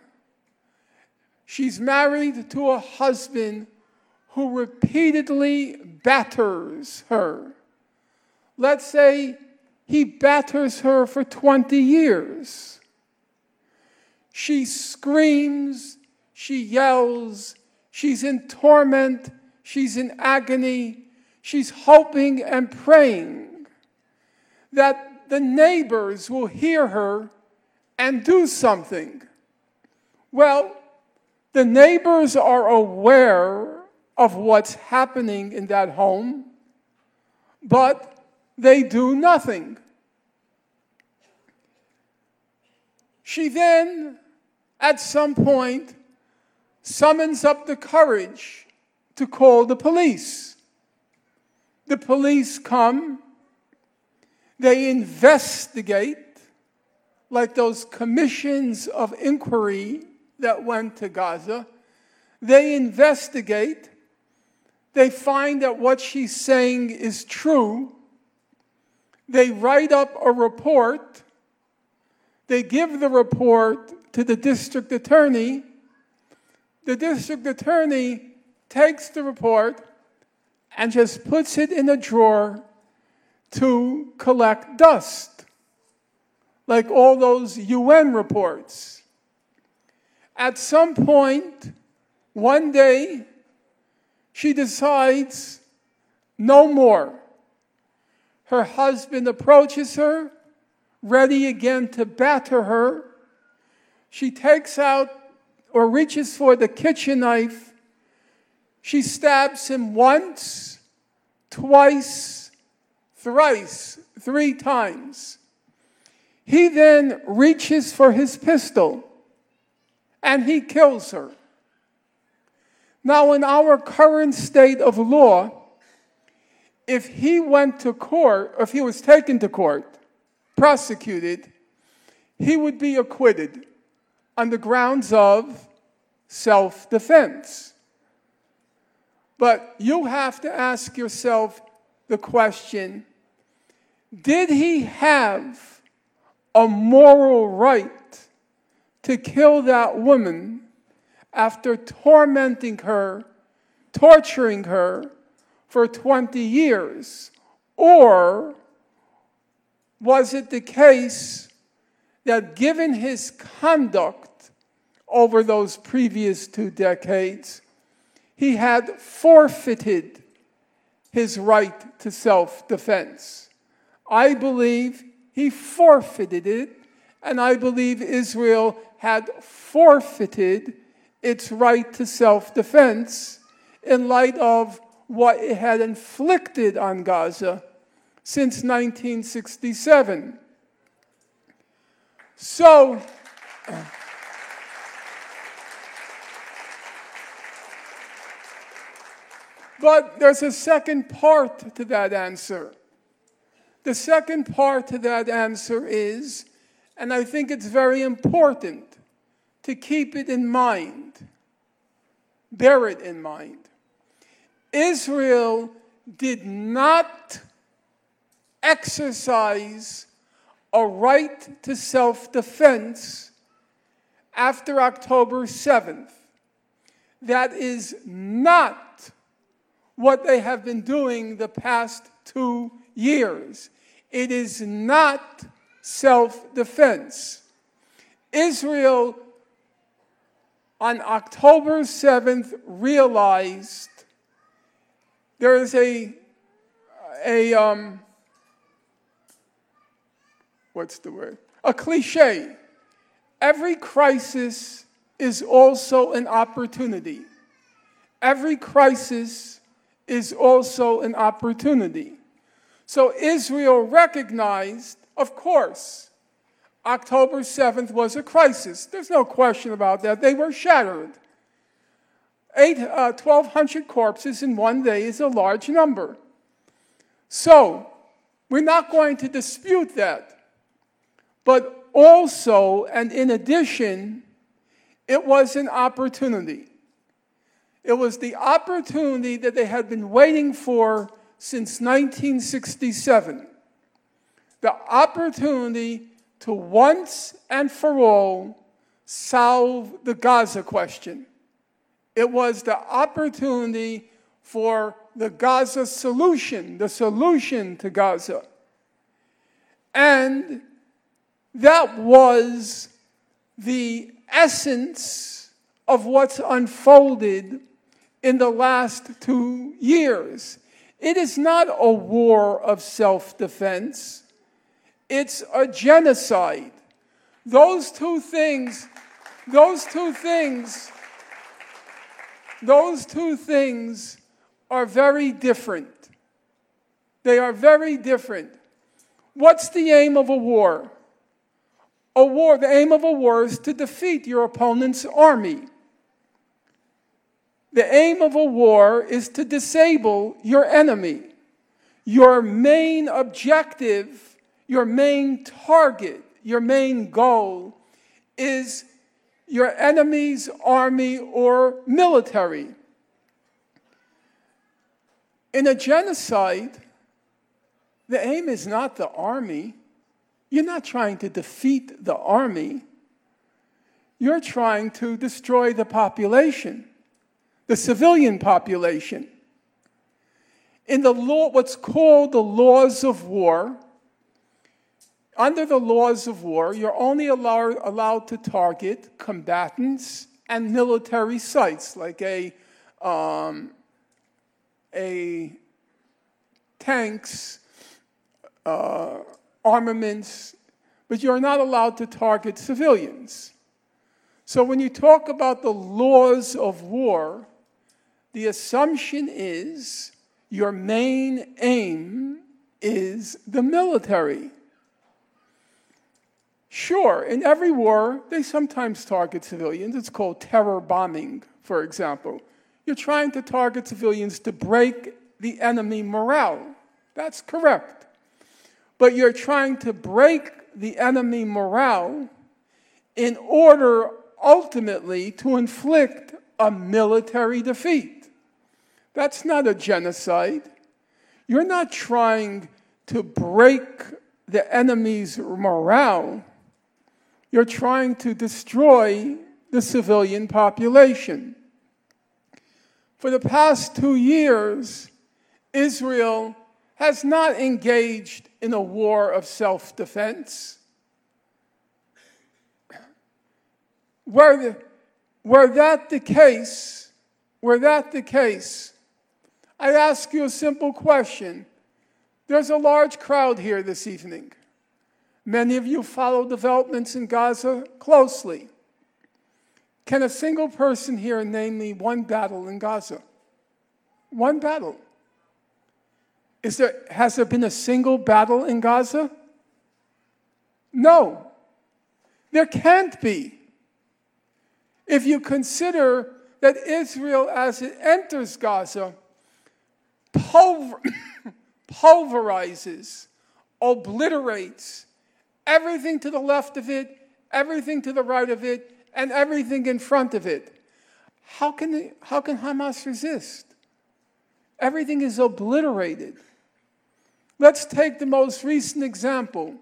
She's married to a husband who repeatedly batters her. Let's say he batters her for twenty years. She screams, she yells, she's in torment, she's in agony, she's hoping and praying that the neighbors will hear her and do something. Well, the neighbors are aware of what's happening in that home, but they do nothing. She then, at some point, summons up the courage to call the police. The police come, they investigate, like those commissions of inquiry that went to Gaza. They investigate, they find that what she's saying is true. They write up a report. They give the report to the district attorney. The district attorney takes the report and just puts it in a drawer to collect dust, like all those U N reports. At some point, one day, she decides no more. Her husband approaches her, ready again to batter her. She takes out or reaches for the kitchen knife. She stabs him once, twice, thrice, three times. He then reaches for his pistol, and he kills her. Now, in our current state of law, if he went to court, or if he was taken to court, prosecuted, he would be acquitted on the grounds of self-defense. But you have to ask yourself the question, did he have a moral right to kill that woman after tormenting her, torturing her for twenty years? Or was it the case that given his conduct over those previous two decades, he had forfeited his right to self-defense? I believe he forfeited it, and I believe Israel had forfeited its right to self-defense in light of what it had inflicted on Gaza since nineteen sixty-seven. So, but there's a second part to that answer. The second part to that answer is, and I think it's very important to keep it in mind, bear it in mind. Israel did not exercise a right to self-defense after October seventh. That is not what they have been doing the past two years. It is not self-defense. Israel, on October seventh, realized there is a, a um, what's the word? A cliche. Every crisis is also an opportunity. Every crisis is also an opportunity. So Israel recognized, of course, October seventh was a crisis. There's no question about that. They were shattered. Eight, uh, twelve hundred corpses in one day is a large number. So, we're not going to dispute that. But also, and in addition, it was an opportunity. It was the opportunity that they had been waiting for since nineteen sixty-seven. The opportunity to once and for all solve the Gaza question. It was the opportunity for the Gaza solution, the solution to Gaza. And that was the essence of what's unfolded in the last two years. It is not a war of self-defense. It's a genocide. Those two things, those two things, those two things are very different. They are very different. What's the aim of a war? A war, the aim of a war is to defeat your opponent's army. The aim of a war is to disable your enemy. Your main objective, your main target, your main goal is your enemy's army or military. In a genocide, the aim is not the army. You're not trying to defeat the army. You're trying to destroy the population, the civilian population. In the law, what's called the laws of war, under the laws of war, you're only allowed, allowed to target combatants and military sites, like a, um, a tanks, uh, armaments, but you're not allowed to target civilians. So when you talk about the laws of war, the assumption is your main aim is the military. Sure, in every war, they sometimes target civilians. It's called terror bombing, for example. You're trying to target civilians to break the enemy morale. That's correct. But you're trying to break the enemy morale in order ultimately to inflict a military defeat. That's not a genocide. You're not trying to break the enemy's morale. You're trying to destroy the civilian population. For the past two years, Israel has not engaged in a war of self-defense. Were, the, were that the case, were that the case, I ask you a simple question. There's a large crowd here this evening. Many of you follow developments in Gaza closely. Can a single person here name me one battle in Gaza? One battle. Is there, has there been a single battle in Gaza? No. There can't be. If you consider that Israel, as it enters Gaza, pulver- pulverizes, obliterates everything to the left of it, everything to the right of it, and everything in front of it. How can, it, how can Hamas resist? Everything is obliterated. Let's take the most recent example.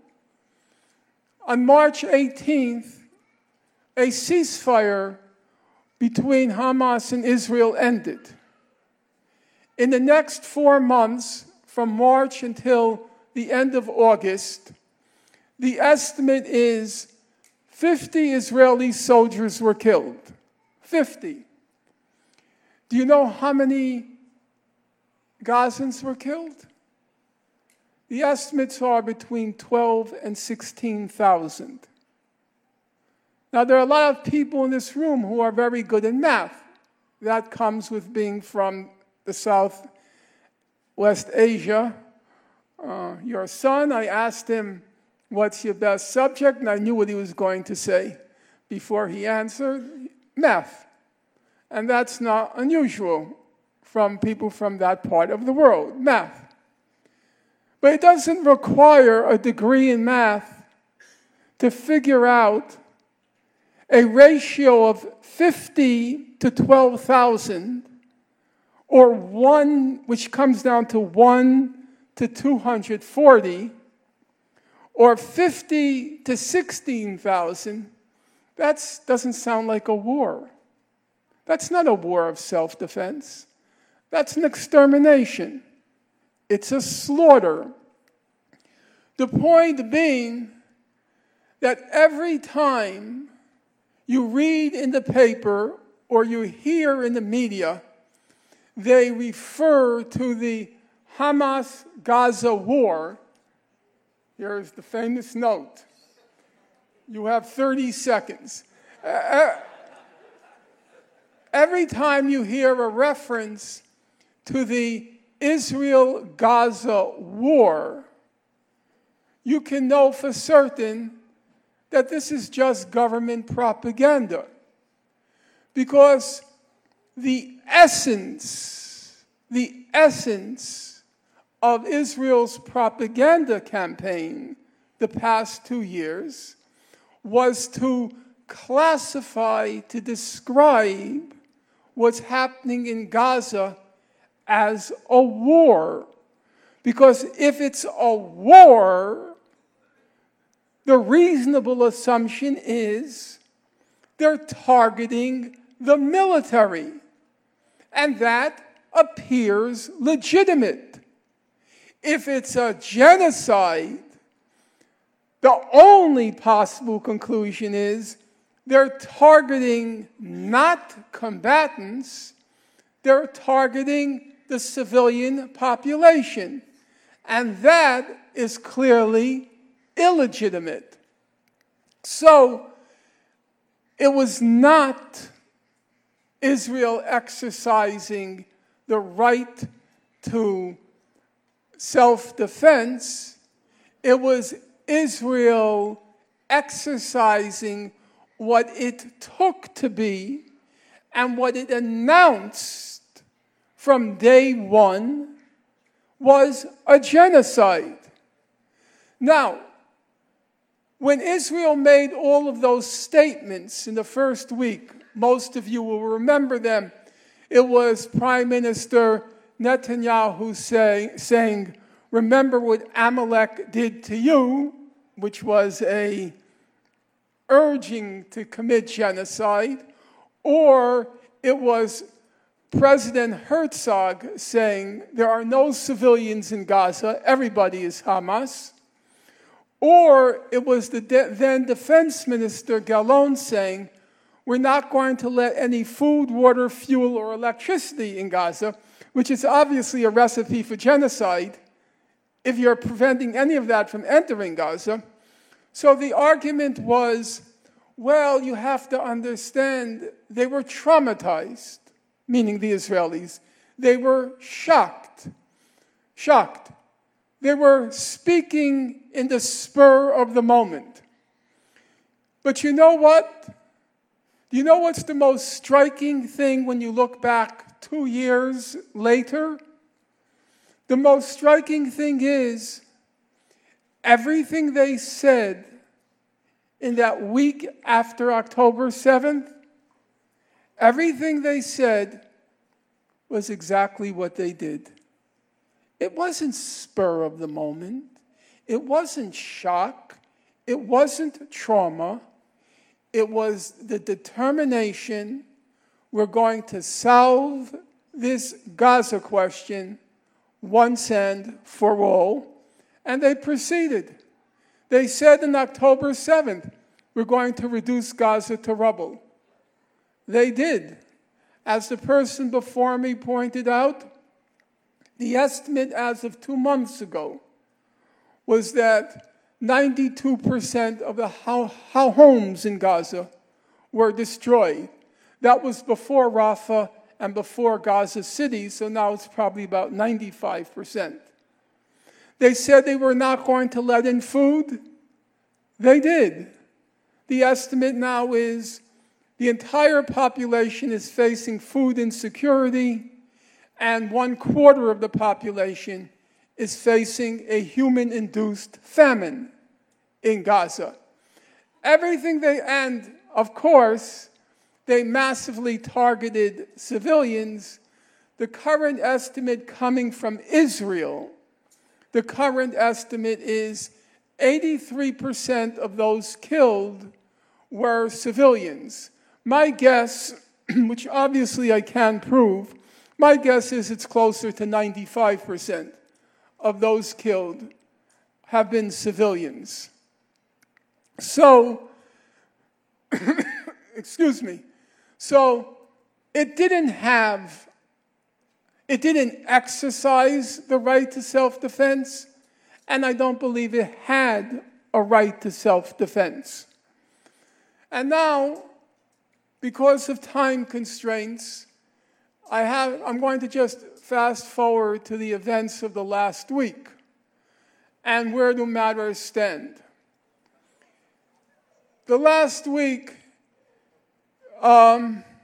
On March eighteenth, a ceasefire between Hamas and Israel ended. In the next four months, from March until the end of August, the estimate is fifty Israeli soldiers were killed. fifty. Do you know how many Gazans were killed? The estimates are between twelve and sixteen thousand. Now, there are a lot of people in this room who are very good in math. That comes with being from the Southwest Asia. Uh, your son, I asked him, what's your best subject? And I knew what he was going to say before he answered. Math. And that's not unusual from people from that part of the world. Math. But it doesn't require a degree in math to figure out a ratio of fifty to twelve thousand, or one, which comes down to one to two hundred forty, or fifty to sixteen thousand. That doesn't sound like a war. That's not a war of self-defense. That's an extermination. It's a slaughter. The point being that every time you read in the paper or you hear in the media, they refer to the Hamas-Gaza war. Here's the famous note. You have thirty seconds. Uh, every time you hear a reference to the Israel-Gaza war, you can know for certain that this is just government propaganda. Because the essence, the essence of Israel's propaganda campaign the past two years was to classify, to describe what's happening in Gaza as a war. Because if it's a war, the reasonable assumption is they're targeting the military. And that appears legitimate. If it's a genocide, The only possible conclusion is they're targeting not combatants, they're targeting the civilian population. And that is clearly illegitimate. So it was not Israel exercising the right to self-defense. It was Israel exercising what it took to be and what it announced from day one was a genocide. Now, when Israel made all of those statements in the first week, most of you will remember them, it was Prime Minister Netanyahu say, saying, remember what Amalek did to you, which was a urging to commit genocide, or it was President Herzog saying there are no civilians in Gaza, everybody is Hamas, or it was the de- then Defense Minister Galon saying we're not going to let any food, water, fuel, or electricity in Gaza, which is obviously a recipe for genocide if you're preventing any of that from entering Gaza. So the argument was, well, you have to understand they were traumatized, meaning the Israelis. They were shocked, shocked. They were speaking in the spur of the moment. But you know what? Do you know what's the most striking thing when you look back two years later? The most striking thing is everything they said in that week after October seventh, everything they said was exactly what they did. It wasn't spur of the moment. It wasn't shock. It wasn't trauma. It was the determination, we're going to solve this Gaza question once and for all. And they proceeded. They said on October seventh, we're going to reduce Gaza to rubble. They did. As the person before me pointed out, the estimate as of two months ago was that ninety-two percent of the ho- ho- homes in Gaza were destroyed. That was before Rafah and before Gaza City, so now it's probably about ninety-five percent. They said they were not going to let in food. They did. The estimate now is the entire population is facing food insecurity, and one quarter of the population is facing a human-induced famine in Gaza. Everything they, and of course, they massively targeted civilians. The current estimate coming from Israel, the current estimate is eighty-three percent of those killed were civilians. My guess, which obviously I can prove, my guess is it's closer to ninety-five percent of those killed have been civilians. So, excuse me, so it didn't have, it didn't exercise the right to self-defense, and I don't believe it had a right to self-defense. And now, because of time constraints, I have, I'm going to just fast forward to the events of the last week. And where do matters stand? The last week, um,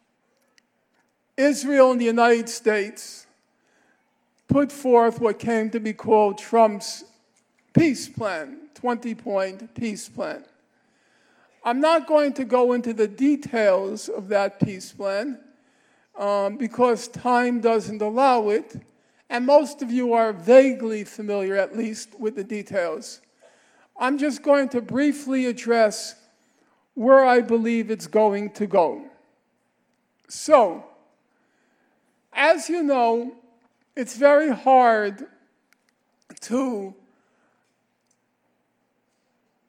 Israel and the United States put forth what came to be called Trump's peace plan, twenty-point peace plan. I'm not going to go into the details of that peace plan um, because time doesn't allow it, and most of you are vaguely familiar, at least, with the details. I'm just going to briefly address where I believe it's going to go. So, as you know, it's very hard to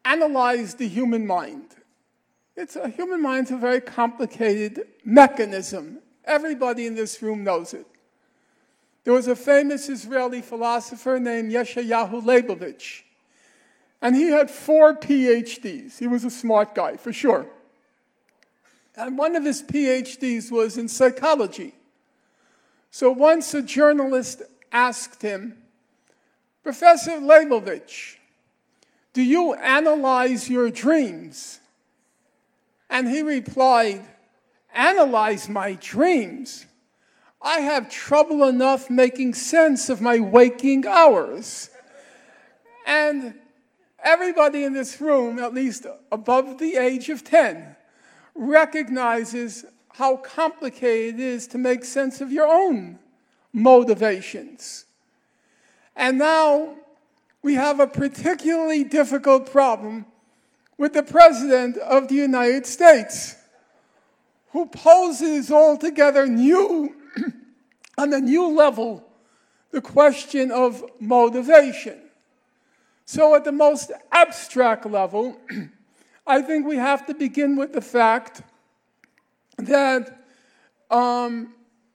analyzed the human mind. It's a human mind's a very complicated mechanism. Everybody in this room knows it. There was a famous Israeli philosopher named Yeshayahu Leibovich, and he had four P H Ds. He was a smart guy, for sure. And one of his P H Ds was in psychology. So once a journalist asked him, Professor Leibovich, do you analyze your dreams? And he replied, analyze my dreams? I have trouble enough making sense of my waking hours. And everybody in this room, at least above the age of ten, recognizes how complicated it is to make sense of your own motivations. And now we have a particularly difficult problem with the President of the United States, who poses altogether new, on a new level, the question of motivation. So at the most abstract level, I think we have to begin with the fact that um,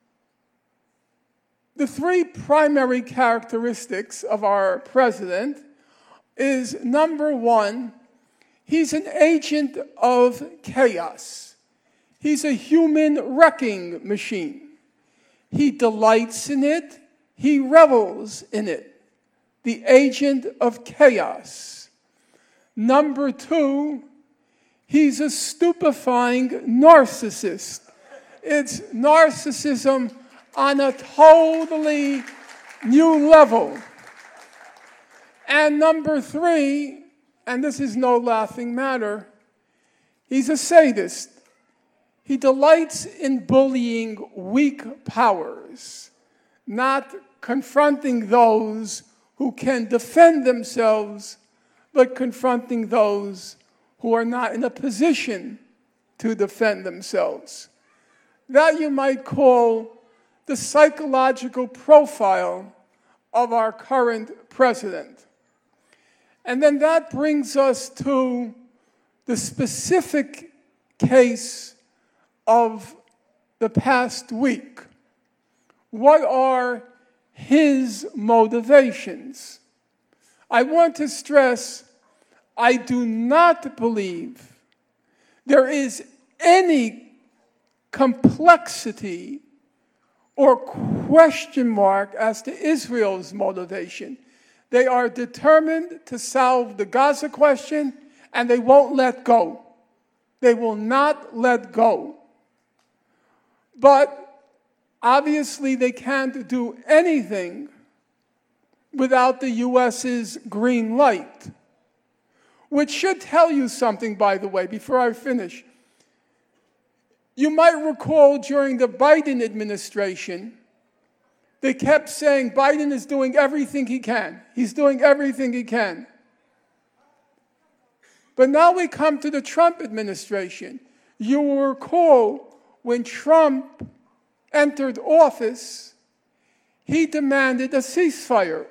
the three primary characteristics of our president is, number one, he's an agent of chaos. He's a human wrecking machine. He delights in it. He revels in it. The agent of chaos. Number two, he's a stupefying narcissist. It's narcissism on a totally new level. And number three, and this is no laughing matter, he's a sadist. He delights in bullying weak powers, not confronting those who can defend themselves, but confronting those who are not in a position to defend themselves. That you might call the psychological profile of our current president. And then that brings us to the specific case of the past week. What are his motivations? I want to stress, I do not believe there is any complexity or question mark as to Israel's motivation. They are determined to solve the Gaza question, and they won't let go. They will not let go. But obviously they can't do anything without the U S's green light, which should tell you something, by the way, before I finish. You might recall during the Biden administration, they kept saying Biden is doing everything he can. He's doing everything he can. But now we come to the Trump administration. You will recall when Trump entered office, he demanded a ceasefire.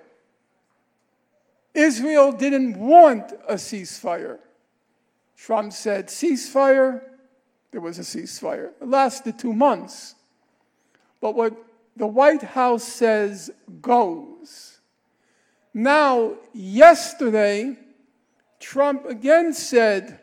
Israel didn't want a ceasefire. Trump said ceasefire. There was a ceasefire. It lasted two months. But what the White House says goes. Now, yesterday, Trump again said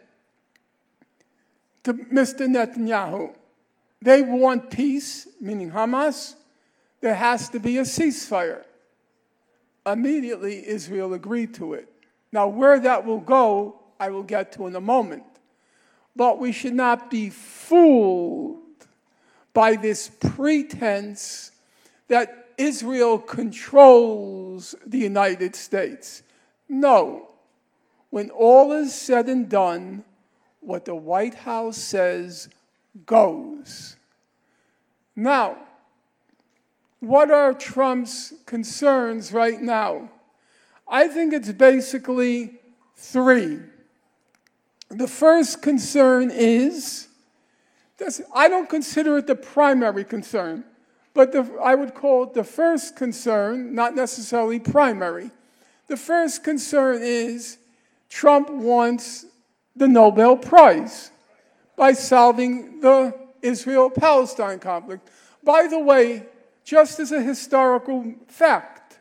to Mister Netanyahu, they want peace, meaning Hamas. There has to be a ceasefire. Immediately, Israel agreed to it. Now, where that will go, I will get to in a moment. But we should not be fooled by this pretense that Israel controls the United States. No. When all is said and done, what the White House says goes. Now, what are Trump's concerns right now? I think it's basically three. The first concern is, this, I don't consider it the primary concern, but the, I would call it the first concern, not necessarily primary. The first concern is Trump wants the Nobel Prize by solving the Israel-Palestine conflict. By the way, just as a historical fact,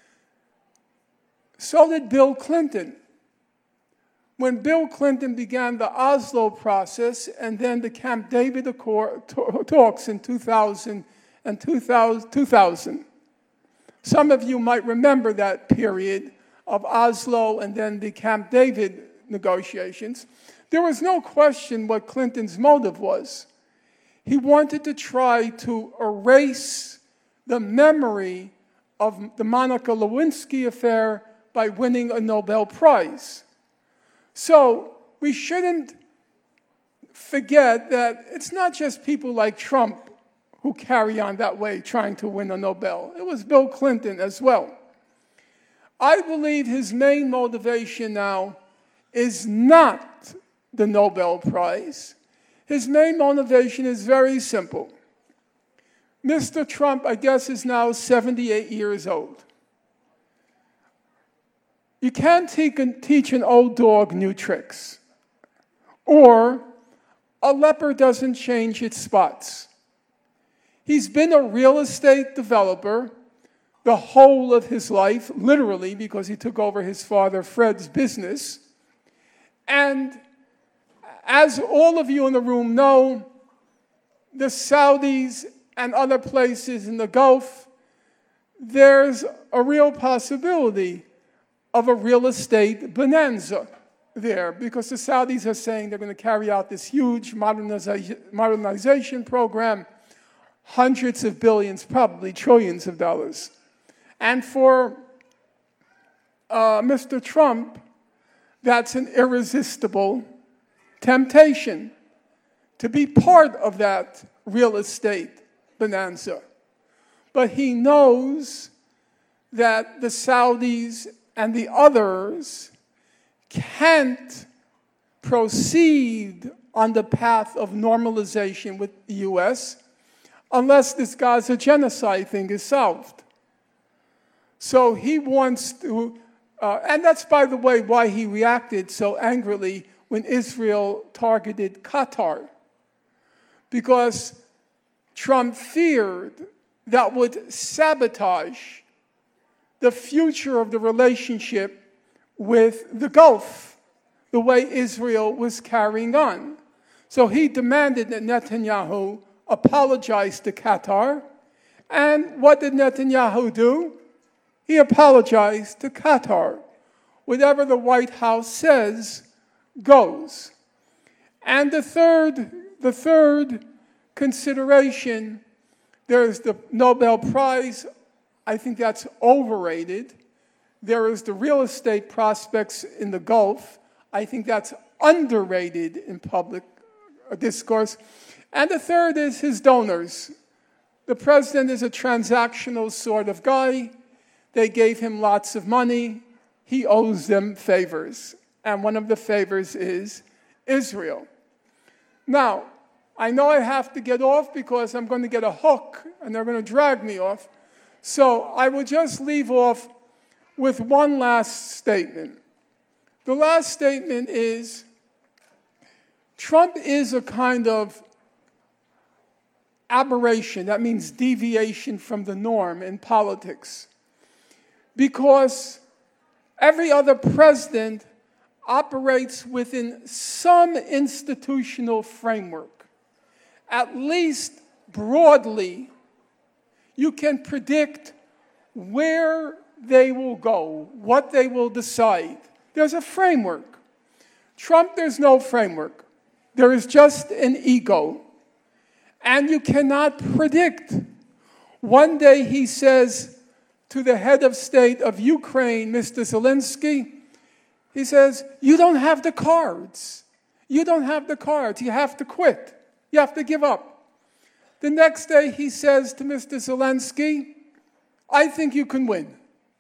so did Bill Clinton. When Bill Clinton began the Oslo process and then the Camp David Accord talks in two thousand and two thousand, some of you might remember that period of Oslo and then the Camp David negotiations. There was no question what Clinton's motive was. He wanted to try to erase the memory of the Monica Lewinsky affair by winning a Nobel Prize. So we shouldn't forget that it's not just people like Trump who carry on that way trying to win a Nobel. It was Bill Clinton as well. I believe his main motivation now is not the Nobel Prize. His main motivation is very simple. Mister Trump, I guess, is now seventy-eight years old. You can't teach an old dog new tricks. Or a leopard doesn't change its spots. He's been a real estate developer the whole of his life, literally, because he took over his father Fred's business. And as all of you in the room know, the Saudis and other places in the Gulf, there's a real possibility of a real estate bonanza there, because the Saudis are saying they're going to carry out this huge moderniza- modernization program, hundreds of billions, probably trillions of dollars. And for uh, Mister Trump, that's an irresistible temptation to be part of that real estate bonanza. But he knows that the Saudis and the others can't proceed on the path of normalization with the U S unless this Gaza genocide thing is solved. So he wants to, uh, and that's, by the way, why he reacted so angrily when Israel targeted Qatar, because Trump feared that would sabotage the future of the relationship with the Gulf, the way Israel was carrying on. So he demanded that Netanyahu apologize to Qatar. And what did Netanyahu do? He apologized to Qatar. Whatever the White House says goes. And the third, the third consideration, there's the Nobel Prize. I think that's overrated. There is the real estate prospects in the Gulf. I think that's underrated in public discourse. And the third is his donors. The president is a transactional sort of guy. They gave him lots of money. He owes them favors. And one of the favors is Israel. Now, I know I have to get off because I'm going to get a hook and they're going to drag me off. So I will just leave off with one last statement. The last statement is, Trump is a kind of aberration. That means deviation from the norm in politics. Because every other president operates within some institutional framework. At least broadly, you can predict where they will go, what they will decide. There's a framework. Trump, there's no framework. There is just an ego. And you cannot predict. One day he says to the head of state of Ukraine, Mister Zelensky, he says, you don't have the cards. You don't have the cards. You have to quit. You have to give up. The next day he says to Mister Zelensky, I think you can win.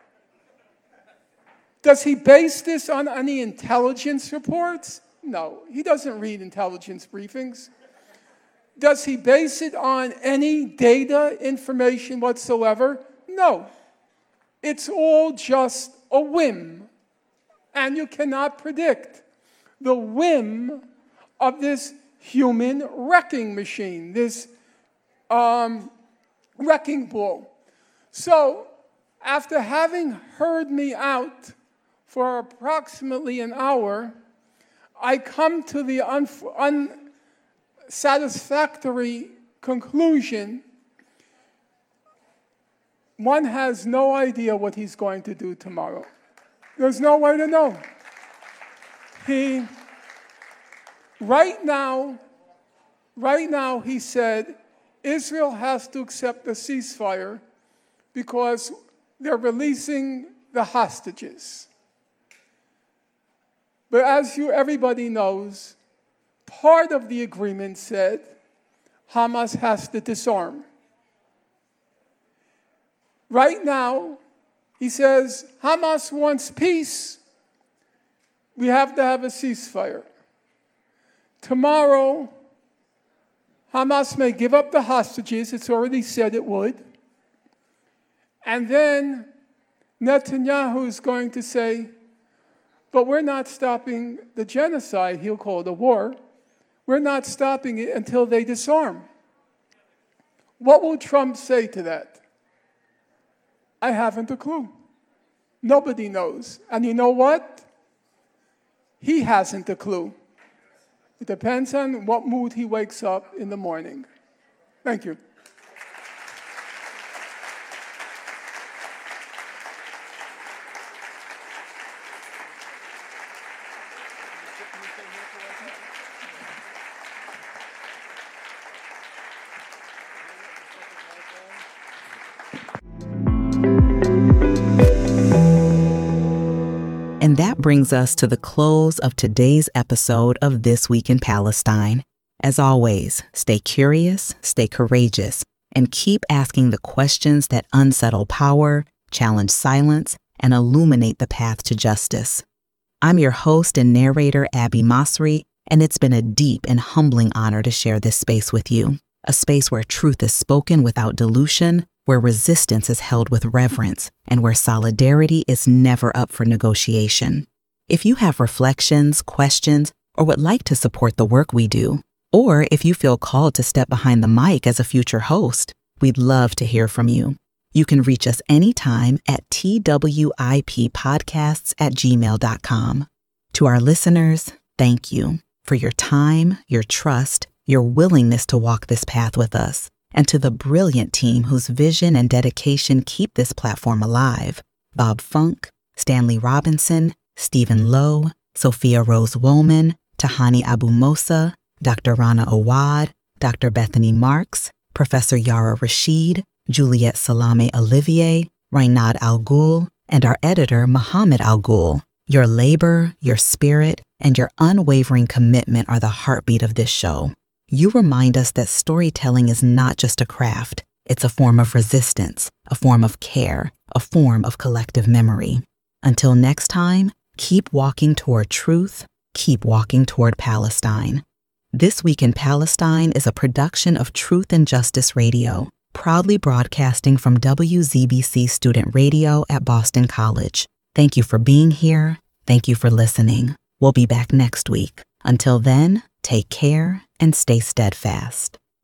Does he base this on any intelligence reports? No, he doesn't read intelligence briefings. Does he base it on any data information whatsoever? No. It's all just a whim And you cannot predict the whim of this human wrecking machine, this um, wrecking ball. So, after having heard me out for approximately an hour, I come to the unsatisfactory conclusion: one has no idea what he's going to do tomorrow. There's no way to know. He, right now, right now, he said, Israel has to accept the ceasefire because they're releasing the hostages. But as you, everybody knows, part of the agreement said Hamas has to disarm. Right now, he says, Hamas wants peace. We have to have a ceasefire. Tomorrow, Hamas may give up the hostages. It's already said it would. And then Netanyahu is going to say, but we're not stopping the genocide. He'll call it a war. We're not stopping it until they disarm. What will Trump say to that? I haven't a clue. Nobody knows. And you know what? He hasn't a clue. It depends on what mood he wakes up in the morning. Thank you. And that brings us to the close of today's episode of This Week in Palestine. As always, stay curious, stay courageous, and keep asking the questions that unsettle power, challenge silence, and illuminate the path to justice. I'm your host and narrator, Abby Masri, and it's been a deep and humbling honor to share this space with you, a space where truth is spoken without dilution, where resistance is held with reverence, and where solidarity is never up for negotiation. If you have reflections, questions, or would like to support the work we do, or if you feel called to step behind the mic as a future host, we'd love to hear from you. You can reach us anytime at twipodcasts at gmail dot com. To our listeners, thank you for your time, your trust, your willingness to walk this path with us. And to the brilliant team whose vision and dedication keep this platform alive: Bob Funk, Stanley Robinson, Stephen Lowe, Sophia Rose Woolman, Tahani Abu Mosa, Doctor Rana Awad, Doctor Bethany Marks, Professor Yara Rashid, Juliet Salame Olivier, Rainad Al Ghul, and our editor, Muhammad Al Ghul. Your labor, your spirit, and your unwavering commitment are the heartbeat of this show. You remind us that storytelling is not just a craft. It's a form of resistance, a form of care, a form of collective memory. Until next time, keep walking toward truth, keep walking toward Palestine. This Week in Palestine is a production of Truth and Justice Radio, proudly broadcasting from W Z B C Student Radio at Boston College. Thank you for being here. Thank you for listening. We'll be back next week. Until then, take care and stay steadfast.